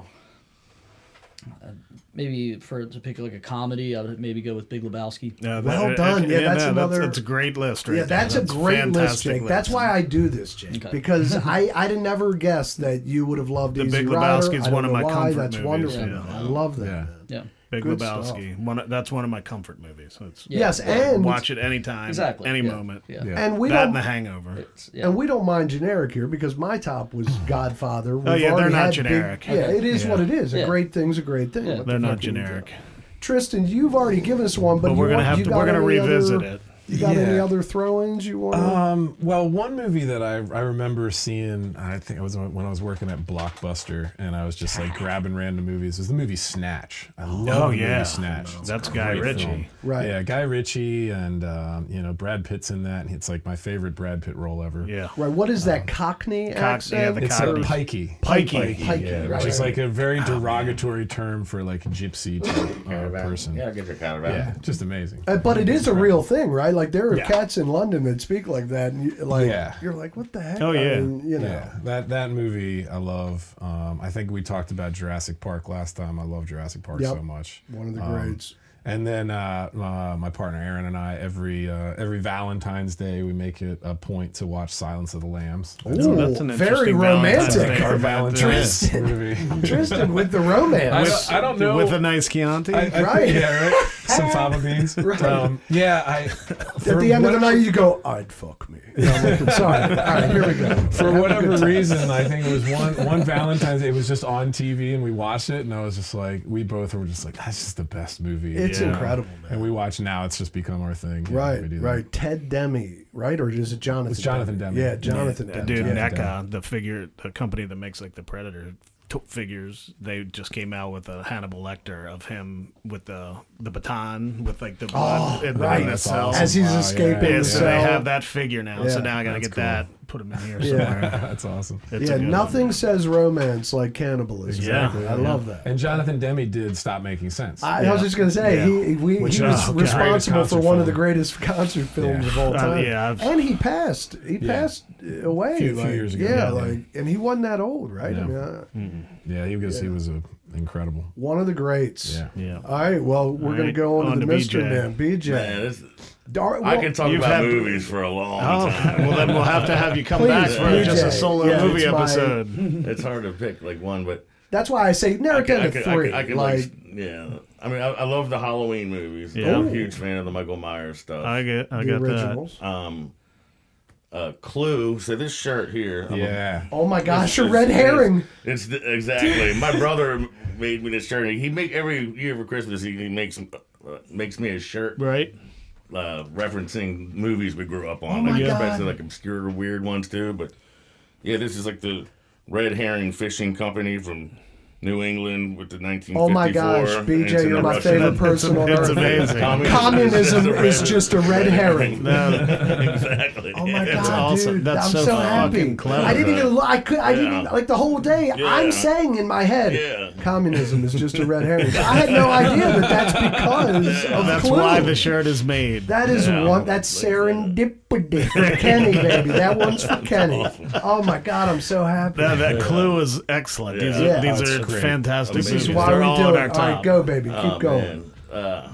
E: Uh, maybe for to pick like a comedy, I would maybe go with Big Lebowski.
A: Yeah,
C: Well done. Yeah, that's
A: no,
C: another-
A: That's, a great list, right
C: Yeah,
A: there.
C: that's a great list,
A: fantastic
C: Jake. That's why I do this, Jake,
E: Okay.
C: because I I did never guess that you would have loved
A: The
C: Easy
A: Big
C: Rider.
A: Lebowski is
C: I don't
A: one of
C: know
A: my
C: why.
A: comfort
C: That's
A: movies,
C: wonderful.
A: yeah.
C: I love that.
B: Yeah.
C: man.
E: Yeah,
A: Big
C: Good
A: Lebowski. One, of- that's one of my comfort movies. So it's,
E: Yeah.
C: Yes, and
A: watch it anytime,
E: exactly.
A: any
E: yeah.
A: moment.
E: Yeah.
B: Yeah.
C: and we
A: that
C: don't
A: and The Hangover.
E: It's, yeah.
C: and we don't mind generic here because my top was Godfather. We've
A: Oh, yeah, they're
C: already
A: not
C: had big-
A: generic.
C: yeah, it is
A: Yeah.
C: what it is. A
E: Yeah.
C: great thing's a great thing.
E: Yeah.
C: What the
A: They're not
C: fuck can you do?
A: generic.
C: Tristan, you've already given us one, but,
A: But
C: you
A: we're gonna
C: want-
A: have
C: you
A: to.
C: got
A: We're gonna
C: any
A: revisit
C: other,
A: it.
C: You got any
B: Yeah.
C: other throw-ins you want?
B: Um, well, one movie that I, I remember seeing, I think it was when I was working at Blockbuster, and I was just like grabbing random movies. Was the movie Snatch? I love
A: Oh
B: the
A: yeah,
B: movie Snatch. It's
A: that's
B: a
A: Guy
B: great
A: Ritchie.
B: film.
C: Right.
B: Yeah, Guy Ritchie, and um, you know Brad Pitt's in that. And it's like my favorite Brad Pitt role ever.
A: Yeah,
C: Right. What is that Cockney
A: Cock-
C: accent?
A: yeah, the
B: It's
A: Cockney.
B: a pikey.
A: Pikey.
C: Pikey,
B: yeah,
C: right,
B: which is
C: right.
B: like a very derogatory term for like a gypsy type, uh,
D: Caravan.
B: person.
D: Yeah, get your caravan.
B: Yeah, just amazing.
C: Uh, but it is a real thing, right? Like there are
B: Yeah.
C: cats in London that speak like that, and you, like
B: Yeah.
C: you're like, what the heck?
A: Oh,
C: I
A: yeah.
C: mean, you know.
B: Yeah, that that movie I love. Um, I think we talked about Jurassic Park last time. I love Jurassic Park
C: Yep.
B: so much.
C: One of the
B: Um,
C: greats.
B: And then uh, uh, my partner Aaron and I, every uh, every Valentine's Day, we make it a point to watch Silence of the Lambs.
C: Ooh,
A: that's an
C: very
A: interesting Valentine's
C: romantic.
A: Day.
B: Our Valentine's
C: Tristan.
B: movie.
C: Tristan with the romance.
B: I don't, I don't know.
A: with a nice Chianti.
B: I, I
C: Right.
B: think, yeah, right. Some fava beans.
C: Right.
B: Um, yeah, I.
C: At the end of the night, you go, I'd fuck me. No, I'm like, sorry. All right, here we go.
B: For whatever reason, I think it was one one Valentine's Day. It was just on T V, and we watched it, and I was just like, we both were just like, that's just the best movie.
C: It's
A: Yeah.
C: incredible, man.
B: And we watch now. It's just become our thing. Yeah,
C: Right,
B: we do that.
C: right. Ted Demme, right? Or is it Jonathan?
B: It's Jonathan Demme.
C: Yeah, Jonathan
A: Uh,
C: Demme.
A: Dude,
C: Yeah.
A: NECA, the figure, the company that makes like the Predator t- figures, they just came out with a Hannibal Lecter of him with the the baton with like the blood in, the-
C: right.
A: in the
B: That's
A: cell.
B: awesome.
C: As he's
B: Wow,
C: escaping
A: Yeah,
C: the
A: so
C: cell.
A: they have that figure now.
C: Yeah,
A: so now I gotta
B: that's
A: get
B: cool.
A: that, put him in here
C: Yeah.
A: somewhere.
B: That's awesome.
A: It's
C: yeah,
A: a good
C: nothing
A: one.
C: says romance like cannibalism.
A: Yeah.
C: I love that.
B: And Jonathan Demme did Stop Making Sense.
C: I, I was just gonna say
A: Yeah.
C: he we,
B: Which
C: he
B: is
C: was
B: the
C: responsible
B: greatest
C: for
B: concert
C: one of the
B: film.
C: greatest concert films
B: Yeah.
C: of all
A: Uh,
C: time.
A: yeah, I've-
C: and he passed. He
B: Yeah.
C: passed away
B: A few- few
C: like,
B: years ago,
C: Yeah,
B: yeah.
C: like, and he wasn't that old, right? I
B: No.
C: mean, uh,
B: yeah, he was he was a, incredible.
C: one of the greats.
B: Yeah.
A: Yeah.
C: All right, well, we're
A: All
C: gonna
A: right,
C: go on,
A: on
C: to the
A: to
C: Mister
A: B J.
C: Man, B J.
D: Man, this,
C: Dar-
D: I
C: well,
D: can talk
A: You've
D: about
A: had-
D: movies for a long
A: Oh,
D: time.
A: well then we'll have to have you come
C: Please,
A: back for
C: B J.
A: just a solo
C: Yeah,
A: movie
C: it's my-
A: episode.
D: It's hard to pick like one, but
C: That's why I say narrow
D: I
C: it
D: can,
C: down
D: I
C: to
D: can, I
C: three.
D: can, I can
C: like,
D: like, yeah. I mean, I, I love the Halloween movies.
A: Yeah.
D: I'm a huge fan of the Michael Myers stuff.
A: I get, I
C: the
A: got that.
C: originals.
D: um, uh, Clue. So this shirt here. I'm a-
B: Yeah.
C: Oh my gosh, a
D: it's-
C: red
D: it's-
C: herring.
D: It's, the, exactly. My brother made me this shirt. He make every year for Christmas. He, he makes uh, makes me a shirt
A: Right?
D: uh, referencing movies we grew up on.
C: Oh my
D: like,
C: God.
D: especially like obscure, weird ones too. But yeah, this is like the Red Herring Fishing Company from New England with the nineteen fifty-four.
C: Oh my gosh, B
D: and
C: J,
D: it's in
C: you're
D: the
C: my
D: Russian-
C: favorite person on
A: It's
C: earth.
A: amazing.
C: Communism is just a red herring.
A: No,
D: exactly.
C: Oh my
D: Yeah.
C: god,
A: awesome.
C: dude!
A: That's
C: I'm
A: so
C: so, happy.
A: fucking clever.
C: I didn't even. I could. I didn't
D: Yeah.
C: like the whole day.
D: Yeah.
C: I'm saying in my head,
D: Yeah.
C: communism is just a red herring. I had no idea that that's because of
A: that's
C: Clue.
A: why the shirt is made.
C: That is
D: Yeah.
C: one. That's serendipity for Kenny, baby. That one's for Kenny. Oh my god, I'm so happy.
A: That, that Clue is excellent. These
D: Yeah.
A: are, these
B: That's
A: are
B: great.
A: fantastic
D: This
C: This is
A: movies.
C: why
A: They're
C: we
A: all
C: do
A: in
C: it.
A: our
C: All
A: top.
C: right, go, baby. Keep
D: Oh,
C: going.
D: man. Uh,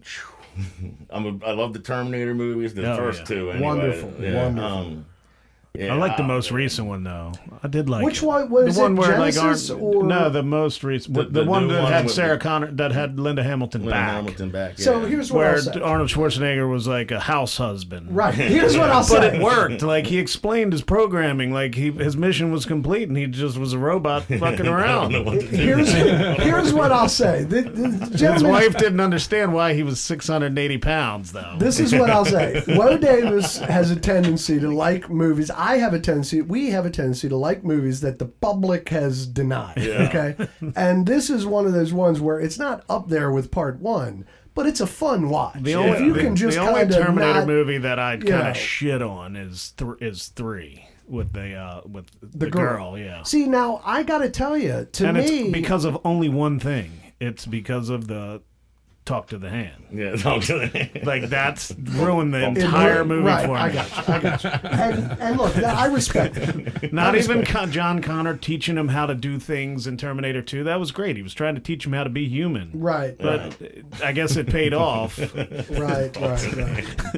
D: I'm a, I love the Terminator movies, the
A: Oh,
D: first
A: yeah.
D: two. Anyway.
C: Wonderful,
D: Yeah,
C: wonderful.
D: Um, yeah,
A: I like the
D: uh,
A: most recent one though. I did like
C: Which
A: it.
C: one was
A: the one
C: it?
A: where
C: Genesis
A: like
C: or
A: no, the most recent,
D: The-
A: the,
D: the
A: one
D: new
A: that
D: one
A: had
D: with
A: Sarah
D: the-
A: Connor, that had Linda Hamilton
D: Linda
A: back,
D: Hamilton back.
C: So
D: yeah.
C: here's what
A: where
C: I'll say.
A: Arnold Schwarzenegger was like a house husband.
C: Right. Here's what I'll
A: But
C: say.
A: it worked. Like he explained his programming. Like he his mission was complete, and he just was a robot fucking around.
C: Here's here's what I'll say. The, the
A: His
C: gentleman,
A: wife didn't understand why he was six hundred eighty pounds, though.
C: this is what I'll say. Wo Davis has a tendency to like movies. I have a tendency, we have a tendency to like movies that the public has denied.
D: Yeah.
C: Okay. And this is one of those ones where it's not up there with part one, but it's a fun watch.
A: The
C: If
A: only,
C: you
A: the,
C: can just
A: the only
C: kind of
A: Terminator
C: not,
A: movie that I'd
C: you
A: kind
C: know.
A: of shit on is th- is three with the uh, with the,
C: girl.
A: girl. Yeah,
C: See, now I got to tell you, to
A: and
C: me,
A: it's because of only one thing. It's because of the talk to the hand.
D: Yeah, talk to the
A: Like that's ruined the
C: it
A: entire
C: really-
A: movie
C: right,
A: for me.
C: I got you. I got you. And, and look, I respect it.
A: Not
C: I
A: even
C: respect
A: Con- John Connor teaching him how to do things in Terminator two. That was great. He was trying to teach him how to be human.
C: Right,
A: But I guess it paid off.
C: right, right, right.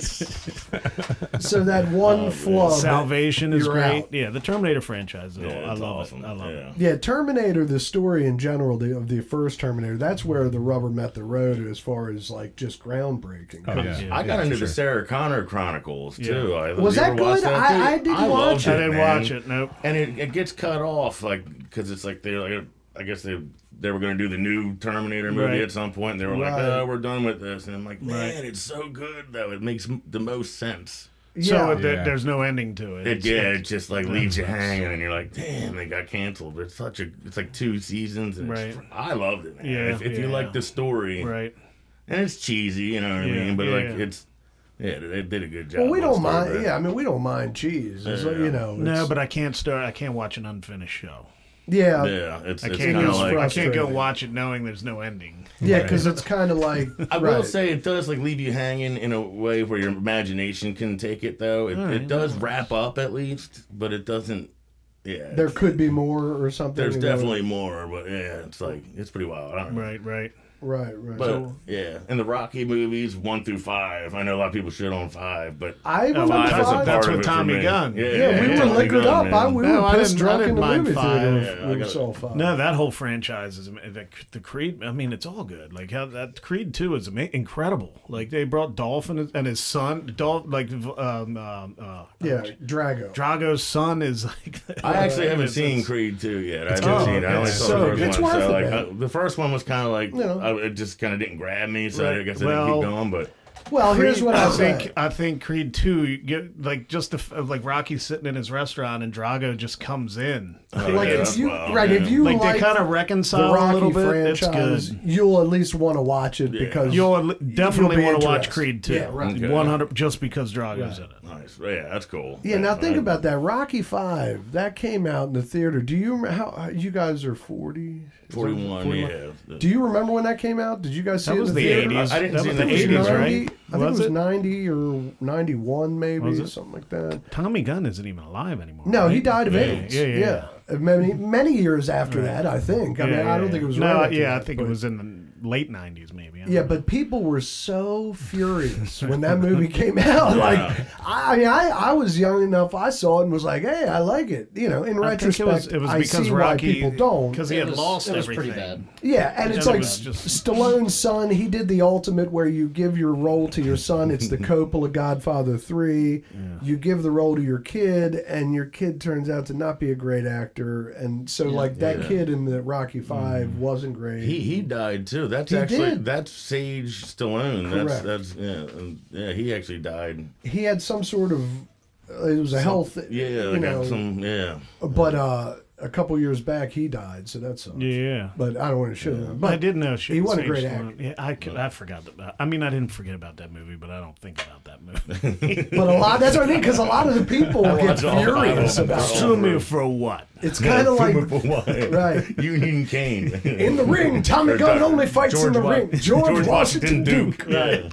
C: So that one flub.
A: Salvation is
C: you're
A: great.
C: out.
A: Yeah, the Terminator franchise.
D: Yeah,
A: I
D: it's
A: love
D: awesome.
A: it. I love
D: yeah.
A: it.
C: Yeah, Terminator, the story in general the, of the first Terminator, that's where the rubber met the road as far as like just groundbreaking.
B: Oh, yeah.
A: Yeah.
D: I got
B: Yeah,
D: into
B: for
D: the
B: sure.
D: Sarah Connor Chronicles too. I,
C: Was
D: you
C: that
D: ever watch
C: good?
D: that,
C: I-
D: dude?
C: I didn't
D: loved
C: watch
A: I
C: it,
A: didn't
D: man.
A: watch it. Nope.
D: And it, it gets cut off like because it's like they like I guess they they were going to do the new Terminator movie
A: Right.
D: at some point. And they were like,
C: Right.
D: "Oh, we're done with this," and I'm like, "Man,
A: Right.
D: it's so good though. It makes m- the most sense."
A: So
C: Yeah.
A: th-
B: Yeah.
A: there's no ending to it.
D: It,
A: It's
D: yeah,
A: like-
D: it just like leaves you hanging, and you're like, "Damn, they got canceled." But it's such a it's like two seasons. And it's,
A: Right.
D: I loved it, man.
A: Yeah,
D: if if you
A: yeah,
D: like
A: yeah.
D: the story,
A: right.
D: and it's cheesy, you know what I
A: Yeah,
D: mean, but
A: yeah,
D: like
A: yeah.
D: it's yeah, they did a good job.
C: Well, we
D: on
C: don't
D: story,
C: mind.
D: but-
C: Yeah, I mean, we don't mind cheese. It's like,
D: Yeah.
C: you know.
A: No,
C: it's-
A: but I can't start. I can't watch an unfinished show.
C: yeah,
D: Yeah, it's,
A: I
D: it's
A: can't
D: kind
A: go.
D: of like
A: I can't go
C: frustrating.
A: watch it knowing there's no ending.
C: yeah, because it's kind of like.
D: I will
C: right.
D: say it does like leave you hanging in a way where your imagination can take it though. It, it does wrap up at least, but it doesn't. Yeah,
C: there could be more or something.
D: there's
C: you know?
D: definitely more, but yeah, it's like it's pretty wild. I don't know.
A: Right, right.
C: Right, right.
D: But yeah, and the Rocky movies one through five. I know a lot of people shit on five, but
C: I
A: Oh,
C: remember
A: well, that's
C: five.
A: a- that's
D: part of
A: with
D: it for
A: Tommy
D: me.
A: Gunn.
D: Yeah,
C: yeah, we were
D: Tommy
C: liquored
D: Gunn,
C: up. I,
D: man.
C: we
A: No,
C: were
A: I
C: pissed
A: didn't- I
C: drunk in
A: didn't
C: the
A: mind
C: movie
A: five.
C: theater.
D: Yeah,
C: if
D: I
C: we
D: got-
C: saw five.
A: No, that whole franchise is the, the Creed. I mean, it's all good. Like how that Creed two is ama- incredible. Like they brought Dolph and his, and his son. Dolph, like um, um, uh,
C: Yeah, Drago.
A: Drago's son is like.
D: I actually haven't
A: It's-
D: seen
A: it's-
D: Creed two yet. I haven't
A: good.
D: seen it. I only
A: It's
D: saw
A: so
D: the
A: good.
D: first
C: It's
D: one.
C: worth
D: So
C: it,
D: like,
C: man.
D: I, the first one was kind of like
C: You know.
D: I, it just kind of didn't grab me, so I
A: Right.
D: guess I
A: Well,
D: didn't keep going. But
C: Well, here's
A: Creed-
C: what
A: I
C: I'll
A: think.
C: say.
A: I think Creed two. You get like just the, f- like Rocky sitting in his restaurant and Drago just comes in.
D: oh,
C: Like
D: yeah,
C: if
D: that's
C: you
D: wild,
C: right,
D: yeah.
C: if you
A: Like
C: like,
A: they kind of
C: the
A: reconcile a
C: Rocky
A: little bit.
C: franchise,
A: It's good.
C: you'll at least want to watch it
D: Yeah.
C: because
A: You'll definitely
C: be
A: want to watch
C: interested.
A: Creed two.
C: Yeah, right.
D: Okay.
A: One hundred just because Drago's
C: Right.
A: in it.
D: Nice. Yeah, that's cool.
C: Yeah, now think
D: I-
C: about that. Rocky Five that came out in the theater. Do you remember how you guys are forty?
D: forty-one. Yeah.
C: Do you remember when that came out? Did you guys see
A: That
C: it
A: was
C: in
A: the
C: the theater?
A: eighties.
D: I didn't
A: That
D: see
A: was
D: it
A: the
D: in the
A: eighties,
D: theaters,
A: right?
C: I think
A: Was
C: it was
A: it?
C: ninety or ninety-one, maybe
A: Was it?
C: something like that.
A: Tommy Gunn isn't even alive anymore.
C: No,
A: right?
C: he died of
A: yeah,
C: AIDS.
A: Yeah, yeah. yeah.
C: Many many years after that, I think. I mean,
A: Yeah,
C: I don't
A: yeah,
C: think it was
A: no.
C: right after
A: Yeah, I
C: that,
A: think
C: but-
A: it was in the late nineties, maybe. I don't
C: Yeah,
A: know.
C: but people were so furious when that movie came out. Like, I, I mean, I, I was young enough. I saw it and was like, "Hey, I like it." You know, in
A: I think
C: retrospect,
A: it was it was
C: I
A: because
C: see
A: Rocky
C: why people don't.
A: because he
E: It
A: had
E: was-
A: lost
E: it was
A: everything.
E: pretty bad.
C: Yeah, and it's
A: And it
C: like
A: was just-
C: Stallone's son. He did the ultimate where you give your role to your son. It's the Coppola Godfather three. You give the role to your kid, and your kid turns out to not be a great actor. And so, like that
D: Yeah.
C: kid in the Rocky Five wasn't great.
D: He he died too. That's
C: He
D: actually
C: did.
D: that's Sage Stallone.
C: Correct.
D: That's that's yeah and, yeah. He actually died.
C: he had some sort of uh, it was a health.
D: Yeah,
C: you
D: like
C: know.
D: some yeah.
C: But uh, a couple years back, he died, so that's.
A: Yeah.
C: But I don't want to shit on him. But
A: I did know she,
C: he wasn't a
A: Sage
C: great
A: Stallone.
C: actor.
A: Yeah, I could, I forgot about. I mean, I didn't forget about that movie, but I don't think about that movie.
C: But a lot. That's what I mean. Because a lot of the people get
D: watch all five
C: furious
D: of them.
C: about it.
A: Sue me for what?
C: It's kind of like
D: like
C: right.
D: Union Cane.
C: In the ring, Tommy Gunn only fights in the
D: Wa-
C: ring. George, Washington, Duke.
D: Right.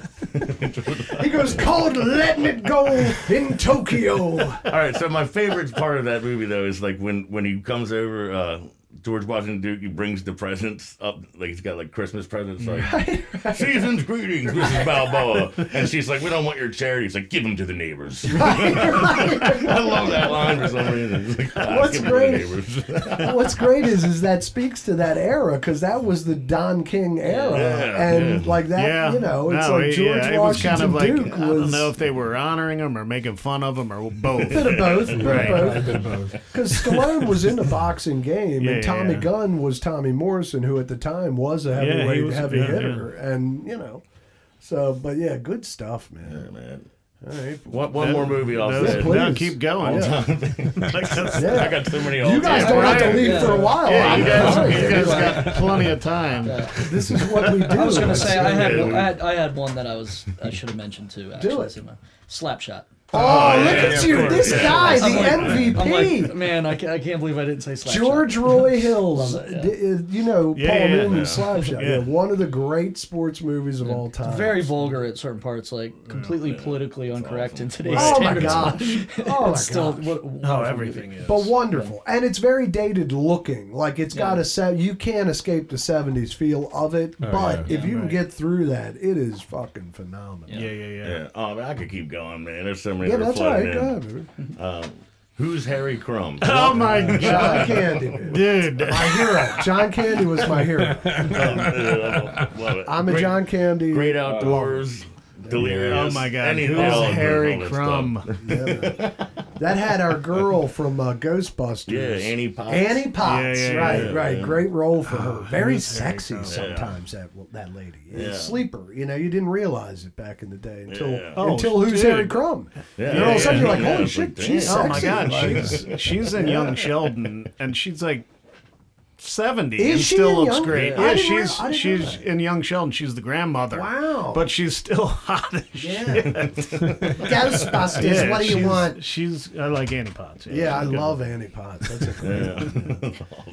C: He goes called letting it go in Tokyo.
D: All right. So my favorite part of that movie though is like when when he comes over. Uh, George Washington Duke, he brings the presents up, like he's got like Christmas presents, like season's greetings, Missus Balboa, and she's like, "We don't want your charity." He's like, "Give them to the neighbors." I love that line for some reason. He's like, "Ah,
C: What's
D: give 'em
C: great-
D: to the neighbors."
C: What's great is is that speaks to that era because that was the Don King era,
D: Yeah,
C: and
D: yeah.
C: like that,
A: Yeah,
C: you know, it's
A: no,
C: like
A: he-
C: George
A: yeah, it was
C: Washington
A: kind of like
C: Duke
A: I
C: was
A: don't know if they were honoring him or making fun of him or both.
C: bit of both, bit
A: Right.
C: of both.
B: Bit of both.
C: Because Stallone was in the boxing game,
A: Yeah,
C: and Tommy
A: yeah.
C: Gunn was Tommy Morrison, who at the time was a
A: Yeah, he
C: heavyweight
A: was-
C: heavy
A: yeah,
C: hitter, and you know, so but yeah, good stuff, man.
D: Yeah, man.
C: All right.
D: One, one more movie I'll
A: Those-
D: say.
C: please.
A: no, keep going.
C: Yeah.
A: Like that's-
C: Yeah.
D: I got too many.
C: You guys
D: all
C: don't have to
A: Right.
C: leave for a while.
A: Yeah, you
C: I'm
A: guys,
C: sorry.
A: you guys got plenty of time.
C: This is what we do.
E: I was gonna say I had,
D: Yeah,
E: one,
D: we-
E: I had I had one that I was I should have mentioned too. Actually,
C: it.
E: Slapshot.
C: Oh,
D: yeah,
C: look
D: yeah,
C: at
D: of
C: you.
D: course,
C: This
D: yeah.
C: guy, the
E: I'm like-
C: M V P.
E: I'm like, man, I can't, I can't believe I didn't say Slapshot.
C: George Roy Hills,
E: Love it,
C: d- uh, you know,
A: Yeah,
C: Paul
A: yeah,
C: Newman,
A: yeah.
C: Slapshot. Yeah.
A: Yeah.
C: one of the great sports movies of all time.
E: Very vulgar at certain parts, like completely politically incorrect in today's
C: Oh my
E: standards.
C: gosh! Oh my
E: It's still
C: gosh!
E: what,
A: Oh,
E: wonderful
A: everything
E: movie.
A: is.
C: But wonderful, and it's very dated looking. Like it's got
E: Yeah.
C: a set. You can't escape the seventies feel of it.
B: Oh,
C: but
B: yeah.
C: if you can
A: right.
C: get through that, it is fucking phenomenal.
A: yeah, yeah, yeah.
D: Yeah. Oh, man, I could keep going, man. There's so many.
C: Yeah,
D: that are
C: that's all
D: flooding
C: right. Go
D: in.
C: ahead, baby.
D: Um, who's Harry Crumb?
A: Oh my
C: John
A: god,
C: Candy, baby.
A: dude!
C: My hero. John Candy was my hero.
D: Love it.
C: I'm a
D: Great-
C: John Candy.
D: Great outdoors. Delirious.
A: Oh my god,
D: any
A: who's
D: dialogue,
A: Harry
D: all that
A: Crumb?
D: stuff.
C: Yeah. That had our girl from uh, Ghostbusters.
D: Yeah, Annie Potts.
C: Annie Potts,
A: Yeah, yeah,
C: right,
D: yeah,
C: right.
D: yeah.
C: Great role for her. Very
A: who's Harry
C: sexy
A: Crumb?
C: sometimes, that that lady.
D: Yeah.
C: Sleeper, you know, you didn't realize it back in the day until
D: Yeah.
A: Oh,
C: until Who's
A: dude.
C: Harry Crumb.
D: Yeah,
C: And then all of a sudden
D: yeah,
C: you're like,
D: yeah,
C: holy
D: it's
C: shit,
D: like,
C: she's
D: damn.
A: Oh my
C: sexy.
A: god,
C: Like,
A: she's she's in Young Sheldon, and she's like seventy
C: Is
A: and
C: she
A: still
C: in
A: looks
C: Young-
A: great.
C: I
A: Yeah,
C: didn't rea-
A: she's
C: I didn't know
A: she's
C: that.
A: in Young Sheldon. She's the grandmother.
C: Wow.
A: But she's still hot as
C: yeah.
A: shit.
C: Ghostbusters,
A: Yeah,
C: what do you
A: she's-
C: want?
A: She's I like Annie Potts.
C: Yeah, I
A: she's good.
C: love Annie Potts. That's a great.
D: Yeah.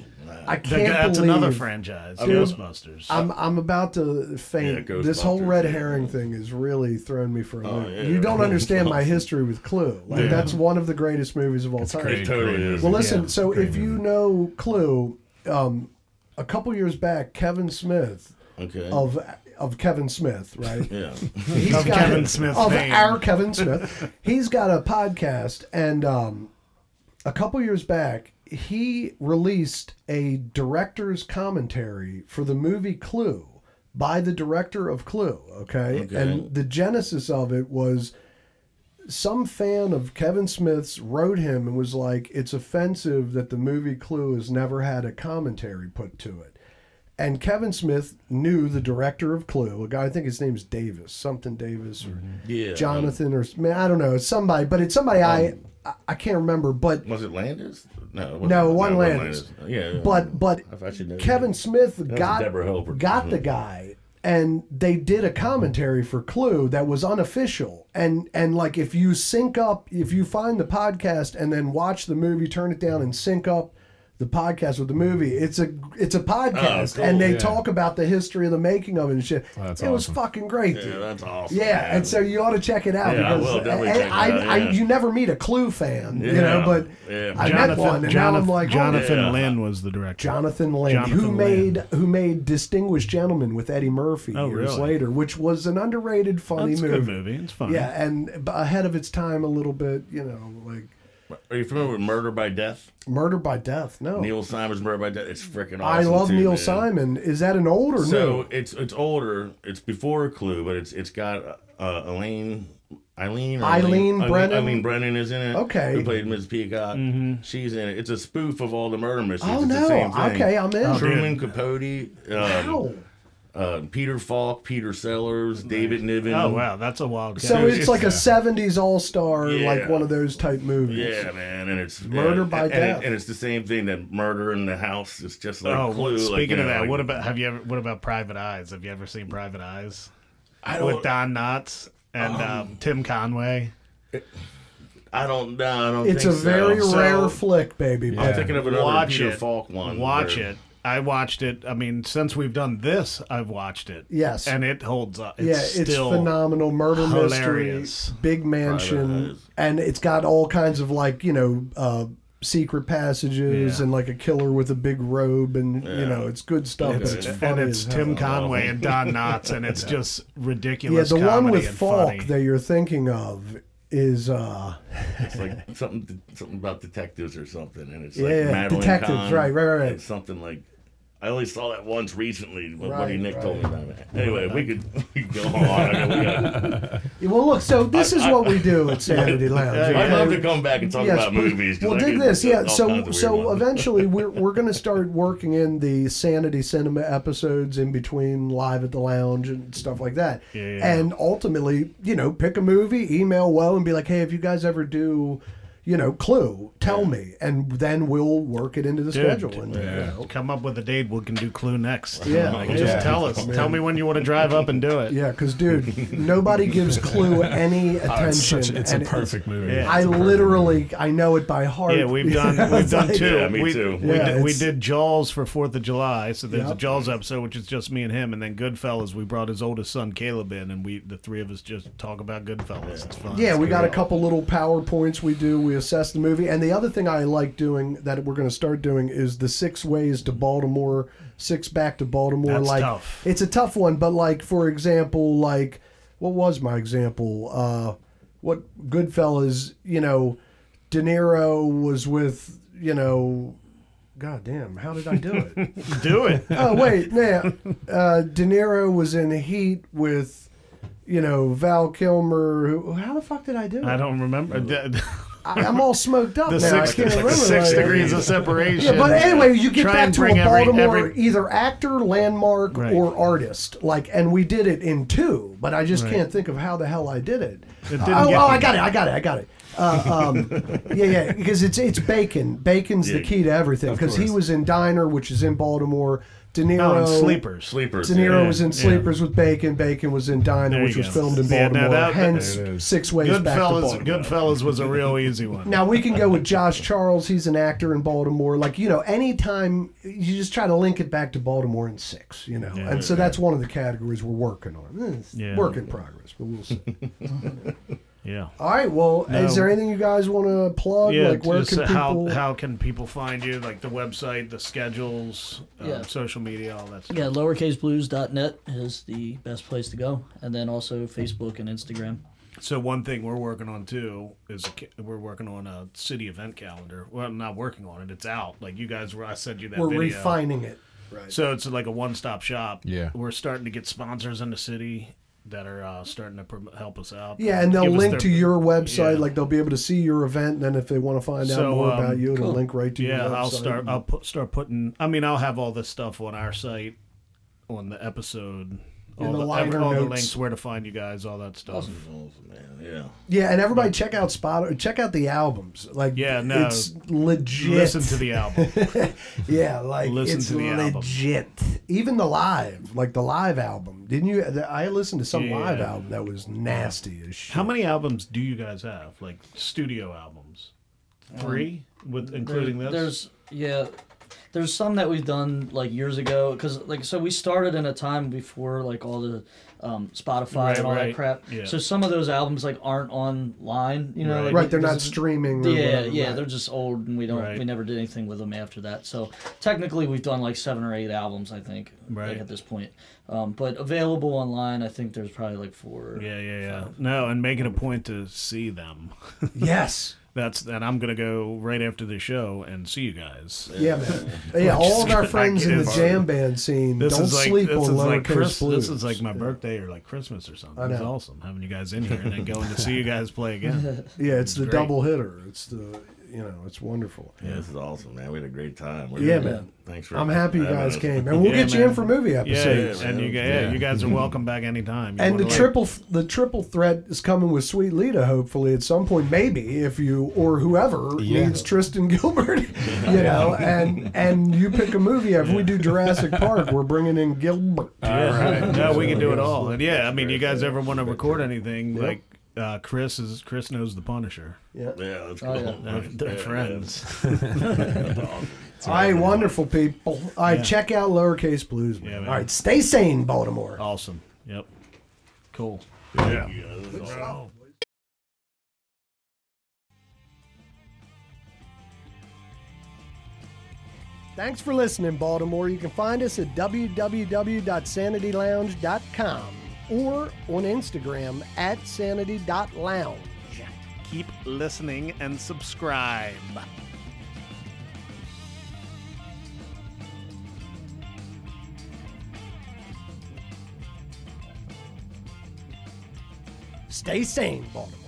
C: I
A: The-
C: can't
A: that's
C: believe
A: another franchise,
C: Dude,
A: Ghostbusters.
C: I'm I'm about to faint.
D: Yeah,
C: This whole
D: Ghostbusters,
C: red
D: yeah.
C: herring thing is really throwing me for a
D: Oh,
C: loop.
D: yeah.
C: You don't understand my history with Clue. Like
A: Yeah.
C: that's one of the greatest movies of all time.
B: great.
D: It totally is.
C: Well, listen.
A: Yeah,
C: so if you know Clue, um, a couple years back, Kevin Smith
D: Okay.
C: of of Kevin Smith, right?
D: Yeah.
C: He's
A: Of Kevin Smith
C: of
A: fame.
C: our Kevin Smith. He's got a podcast, and um, a couple years back, he released a director's commentary for the movie Clue by the director of Clue. Okay,
D: Okay.
C: and the genesis of it was some fan of Kevin Smith's wrote him and was like, "It's offensive that the movie Clue has never had a commentary put to it." And Kevin Smith knew the director of Clue, a guy, I think his name's Davis, something Davis or
D: Yeah.
C: Jonathan or man, I don't know, it's somebody, but it's somebody I, I I can't remember. But
D: Was it Landis? No. it wasn't-
C: no, one
D: it wasn't
C: Landis.
D: Yeah. yeah.
C: But but
D: I thought you knew.
C: Kevin Smith
D: was
C: got
D: Deborah Hilbert.
C: got the guy, and they did a commentary for Clue that was unofficial. And and like if you sync up, if you find the podcast and then watch the movie, turn it down and sync up the podcast with the movie, it's a it's a podcast,
D: Oh, cool,
C: and they
B: yeah.
C: talk about the history of the making of it and shit.
B: Oh, that's
C: it was
B: awesome.
C: fucking great,
D: Yeah,
C: dude.
D: that's awesome.
C: Yeah,
D: man.
C: and so you ought to check it out
D: Yeah, I
C: because
D: will definitely
C: and
D: check it
C: I,
D: out,
C: I,
D: yeah.
C: you never meet a Clue fan, you
D: Yeah,
C: know, but
D: yeah.
C: I met
A: Jonathan,
C: one, and now
A: Jonathan,
C: I'm like, oh,
A: Jonathan
D: yeah.
A: Lynn was the director.
C: Jonathan Lynn,
A: Jonathan
C: who
A: Lynn.
C: made who made Distinguished Gentleman with Eddie Murphy
A: Oh,
C: years
A: really?
C: later, which was an underrated, funny
A: That's a
C: movie.
A: good movie. It's fun.
C: Yeah, and b- ahead of its time a little bit, you know, like
D: Are you familiar with Murder by Death?
C: Murder by Death. No,
D: Neil Simon's Murder by Death. It's freaking awesome.
C: I love
D: too,
C: Neil
D: man.
C: Simon. Is that an old or
D: So
C: new?
D: it's it's older. It's before Clue, but it's it's got uh, Elaine. Eileen, or
C: Eileen Brennan?
D: Eileen Brennan is in it.
C: Okay.
D: Who played Miz Peacock? She's in it. It's a spoof of all the murder mysteries.
C: Oh
D: it's
C: no!
D: the same thing.
C: Okay, I'm in.
A: Oh,
D: Truman Capote, um,
C: Wow.
D: uh, Peter Falk, Peter Sellers, David Niven.
A: Oh wow, that's a wild.
C: So
A: cast.
C: it's like a seventies all star,
D: Yeah.
C: like one of those type movies.
D: Yeah, man, and it's
C: Murder
D: yeah,
C: by
D: and,
C: Death.
D: and, it, and it's the same thing that Murder in the House. It's just like
A: Oh,
D: Clue.
A: well,
D: like,
A: speaking
D: you
A: of
D: know,
A: that,
D: like-
A: what about have you ever? What about Private Eyes? Have you ever seen Private Eyes
D: I don't.
A: with Don Knotts and um, Tim Conway?
D: I don't. No, I don't.
C: It's
D: think
C: a very
D: so.
C: rare
A: So-
C: flick, baby.
B: Yeah.
D: I'm
C: But
D: thinking of another
A: Watch
D: Peter
A: it.
D: Falk one.
A: Watch
D: where-
A: it. I watched it. I mean, since we've done this, I've watched it.
C: Yes.
A: and it holds up. It's
C: yeah, it's
A: still
C: phenomenal. Murder
A: hilarious.
C: mystery, big mansion,
D: Eyes.
C: and it's got all kinds of like you know uh, secret passages
A: Yeah.
C: and like a killer with a big robe, and you know it's good stuff.
D: It's-
C: but it's
D: and
C: funny
A: and it's
C: as
A: Tim
C: hell.
A: Conway and Don Knotts, and it's just
C: Yeah,
A: ridiculous.
C: the one
A: comedy
C: with
A: and
C: Falk
A: funny.
C: that you're thinking of is uh
D: It's like something, something about detectives or something, and it's
C: Yeah,
D: like
C: yeah,
D: Madeline
C: detectives,
D: Kahn.
C: right, right, right, right.
D: It's something like I only saw that once recently. What
C: Right,
D: Buddy Nick
C: right.
D: told me about it. Anyway, we could, we could go on. I know we got,
C: Yeah, well, look. So this is
D: I-
C: what we do at Sanity Lounge.
D: I'd
C: okay?
D: love to come back and talk
C: Yes,
D: about
C: but-
D: movies. 'cause
C: Well,
D: I
C: dig
D: could-
C: this, yeah.
D: all
C: So,
D: kinds of
C: so
D: weird ones.
C: eventually, we're we're going to start working in the Sanity Cinema episodes in between live at the lounge and stuff like that.
A: Yeah, yeah.
C: And ultimately, you know, pick a movie, email Woe, and be like, hey, if you guys ever do, you know, Clue, tell me, and then we'll work it into the
A: Dude,
C: schedule. And, you know,
A: Come up with a date. We can do Clue next.
C: Yeah,
A: Like,
C: yeah.
A: just tell us. Tell me when you want to drive up and do it.
C: yeah, because dude, nobody gives Clue any
B: Oh,
C: attention.
B: it's such, it's a
C: and
B: perfect movie.
A: Yeah.
C: I literally, I know it by heart.
A: Yeah, we've done we've done
C: like-
A: two.
D: Yeah, me
A: we,
D: too.
A: We,
C: Yeah,
A: did, we
C: it's-
A: did Jaws for Fourth of July, so there's a
C: Yep.
A: Jaws episode which is just me and him, and then Goodfellas. We brought his oldest son Caleb in, and we the three of us just talk about Goodfellas. It's fun.
C: Yeah,
A: It's
C: we got a
A: great.
C: couple little PowerPoints we do. We assess the movie. And the other thing I like doing that we're going to start doing is the six ways to Baltimore, six back to Baltimore.
A: That's
C: like
A: tough.
C: It's a tough one, but like for example, like what was my example? Uh what Goodfellas, you know, De Niro was with, you know, God damn, how did I do it?
A: do it.
C: Oh wait, yeah. Uh, De Niro was in Heat with, you know, Val Kilmer. Who, how the fuck did I do it?
A: I don't remember. The,
C: I, I'm all smoked up
A: the
C: now.
A: six,
C: I can't remember.
A: six
C: right.
A: degrees of separation.
C: Yeah, but anyway, you get
A: Try
C: back
A: and
C: to a
A: bring every-
C: Baltimore
A: every-
C: either actor, landmark,
A: Right.
C: or artist. Like, and we did it in two, but I just
A: Right.
C: can't think of how the hell I did it.
A: It
C: oh,
A: didn't get-
C: oh, I got it! I got it! I got it! Uh, um, yeah, yeah, because it's it's Bacon. Bacon's the
D: Yeah.
C: key to everything. Because he
B: course.
C: was in Diner, which is in Baltimore. De Niro,
A: Oh, and Sleepers.
D: Sleepers.
C: De Niro
A: Yeah,
C: was in
A: yeah.
C: Sleepers with Bacon. Bacon was in Diner,
A: There
C: which
A: you
C: was
A: go.
C: filmed in
A: Yeah,
C: Baltimore.
A: now that-
C: Hence,
B: There it is.
C: six ways back to
A: Goodfellas.
C: Baltimore.
A: Goodfellas was a real easy one.
C: Now we can go with Josh Charles. He's an actor in Baltimore. Like, you know, anytime you just try to link it back to Baltimore in six, you know.
A: Yeah.
C: and so that's one of the categories we're working on. Eh, It's
A: Yeah.
C: work in progress, but we'll see.
A: Yeah.
C: All right. Well,
A: No.
C: is there anything you guys want to plug?
A: Yeah,
C: like, where
A: just
C: can people?
A: how how can people find you? Like the website, the schedules, um,
E: Yeah.
A: social media, all that stuff.
E: Yeah, lowercase blues dot net is the best place to go. And then also Facebook and Instagram.
A: So one thing we're working on too is a, ca- we're working on a city event calendar. Well, I'm not working on it; it's out. Like you guys, were I sent you that
C: we're
A: video.
C: refining it. Right.
A: So it's like a one-stop shop.
B: Yeah.
A: We're starting to get sponsors in the city that are uh, starting to prom- help us out.
C: Yeah, and they'll
A: Give us
C: link
A: their-
C: to your website.
A: Yeah.
C: Like they'll be able to see your event. And then if they want to find out
A: So,
C: more
A: um,
C: about you, it'll
E: cool.
C: link right to
A: Yeah,
C: your website.
A: I'll start. I'll put, start putting. I mean, I'll have all this stuff on our site, on the episode,
C: In
A: all
C: the
A: the,
C: liner
A: all the
C: notes.
A: links, where to find you guys, all that stuff.
D: Awesome, man. Yeah.
C: Yeah, and everybody check out Spot. Check out the albums. Like,
A: Yeah, no.
C: it's legit.
A: Listen to the album.
C: Yeah, like
A: Listen
C: it's
A: to the album.
C: legit. Even the live, like the live album. Didn't you? I listened to some
A: Yeah.
C: live album that was nasty as shit.
A: How many albums do you guys have? Like studio albums? Three, with including
E: There-
A: this.
E: There's yeah, there's some that we've done like years ago because like so we started in a time before like all the um, Spotify
A: Right,
E: and all
A: right.
E: that crap.
A: Yeah.
E: So some of those albums like aren't online. You know,
A: Right.
E: like,
C: Right, they're
E: because
C: not
E: it's-
C: streaming. Or
E: Yeah,
C: whatever,
E: yeah,
C: right.
E: they're just old, and we don't
A: Right.
E: we never did anything with them after that. So technically, we've done like seven or eight albums, I think,
A: Right.
E: like, at this point. Um, but available online, I think there's probably like four.
A: Yeah, yeah, yeah. No, and make it a point to see them.
C: Yes.
A: That's and I'm gonna go right after the show and see you guys.
C: Yeah, man. Yeah, all of our friends in the
A: Like,
C: jam band scene
A: This
C: don't
A: is like
C: sleep
A: this
C: on
A: is like
C: Lowercase
A: Chris,
C: Blues.
A: This is like my birthday or like Christmas or something.
C: I
A: It's
C: know.
A: awesome having you guys in here and then going to see you guys play again.
C: Yeah, it's the
A: great.
C: double hitter. It's the you know, it's wonderful.
D: Yeah, this is awesome, man. We had a great time. We're
C: Yeah,
D: really-
C: man.
D: Thanks for
C: I'm happy you
D: having
C: guys
D: us.
C: came, and we'll
A: Yeah,
C: get you
A: man.
C: in for movie
A: Yeah,
C: episodes.
A: and you,
B: Yeah.
A: yeah, you guys are welcome back anytime. You
C: And the
A: wanna, like-
C: triple the triple threat is coming with Sweet Lita, hopefully at some point, maybe if you or whoever
B: Yeah.
C: needs Tristan Gilbert, you know, and and you pick a movie. If we do Jurassic Park, we're bringing in Gilbert.
A: Yeah, no, we can do it all. And yeah, I mean, you guys ever want to record anything?
C: Yep.
A: Like uh, Chris is Chris knows the Punisher.
C: Yeah.
D: Yeah, that's
E: Oh,
D: cool.
E: yeah.
A: They're,
D: Nice.
A: they're
D: Yeah,
A: friends.
D: That's awesome.
C: All right, wonderful people. All right,
A: Yeah.
C: check out Lowercase Blues. Man.
A: Yeah, man.
C: All right, stay sane, Baltimore.
A: Awesome. Yep. Cool.
D: Yeah, this is awesome.
C: Thanks for listening, Baltimore. You can find us at w w w dot sanity lounge dot com or on Instagram at sanity dot lounge.
A: Keep listening and subscribe.
C: Stay sane, Baltimore.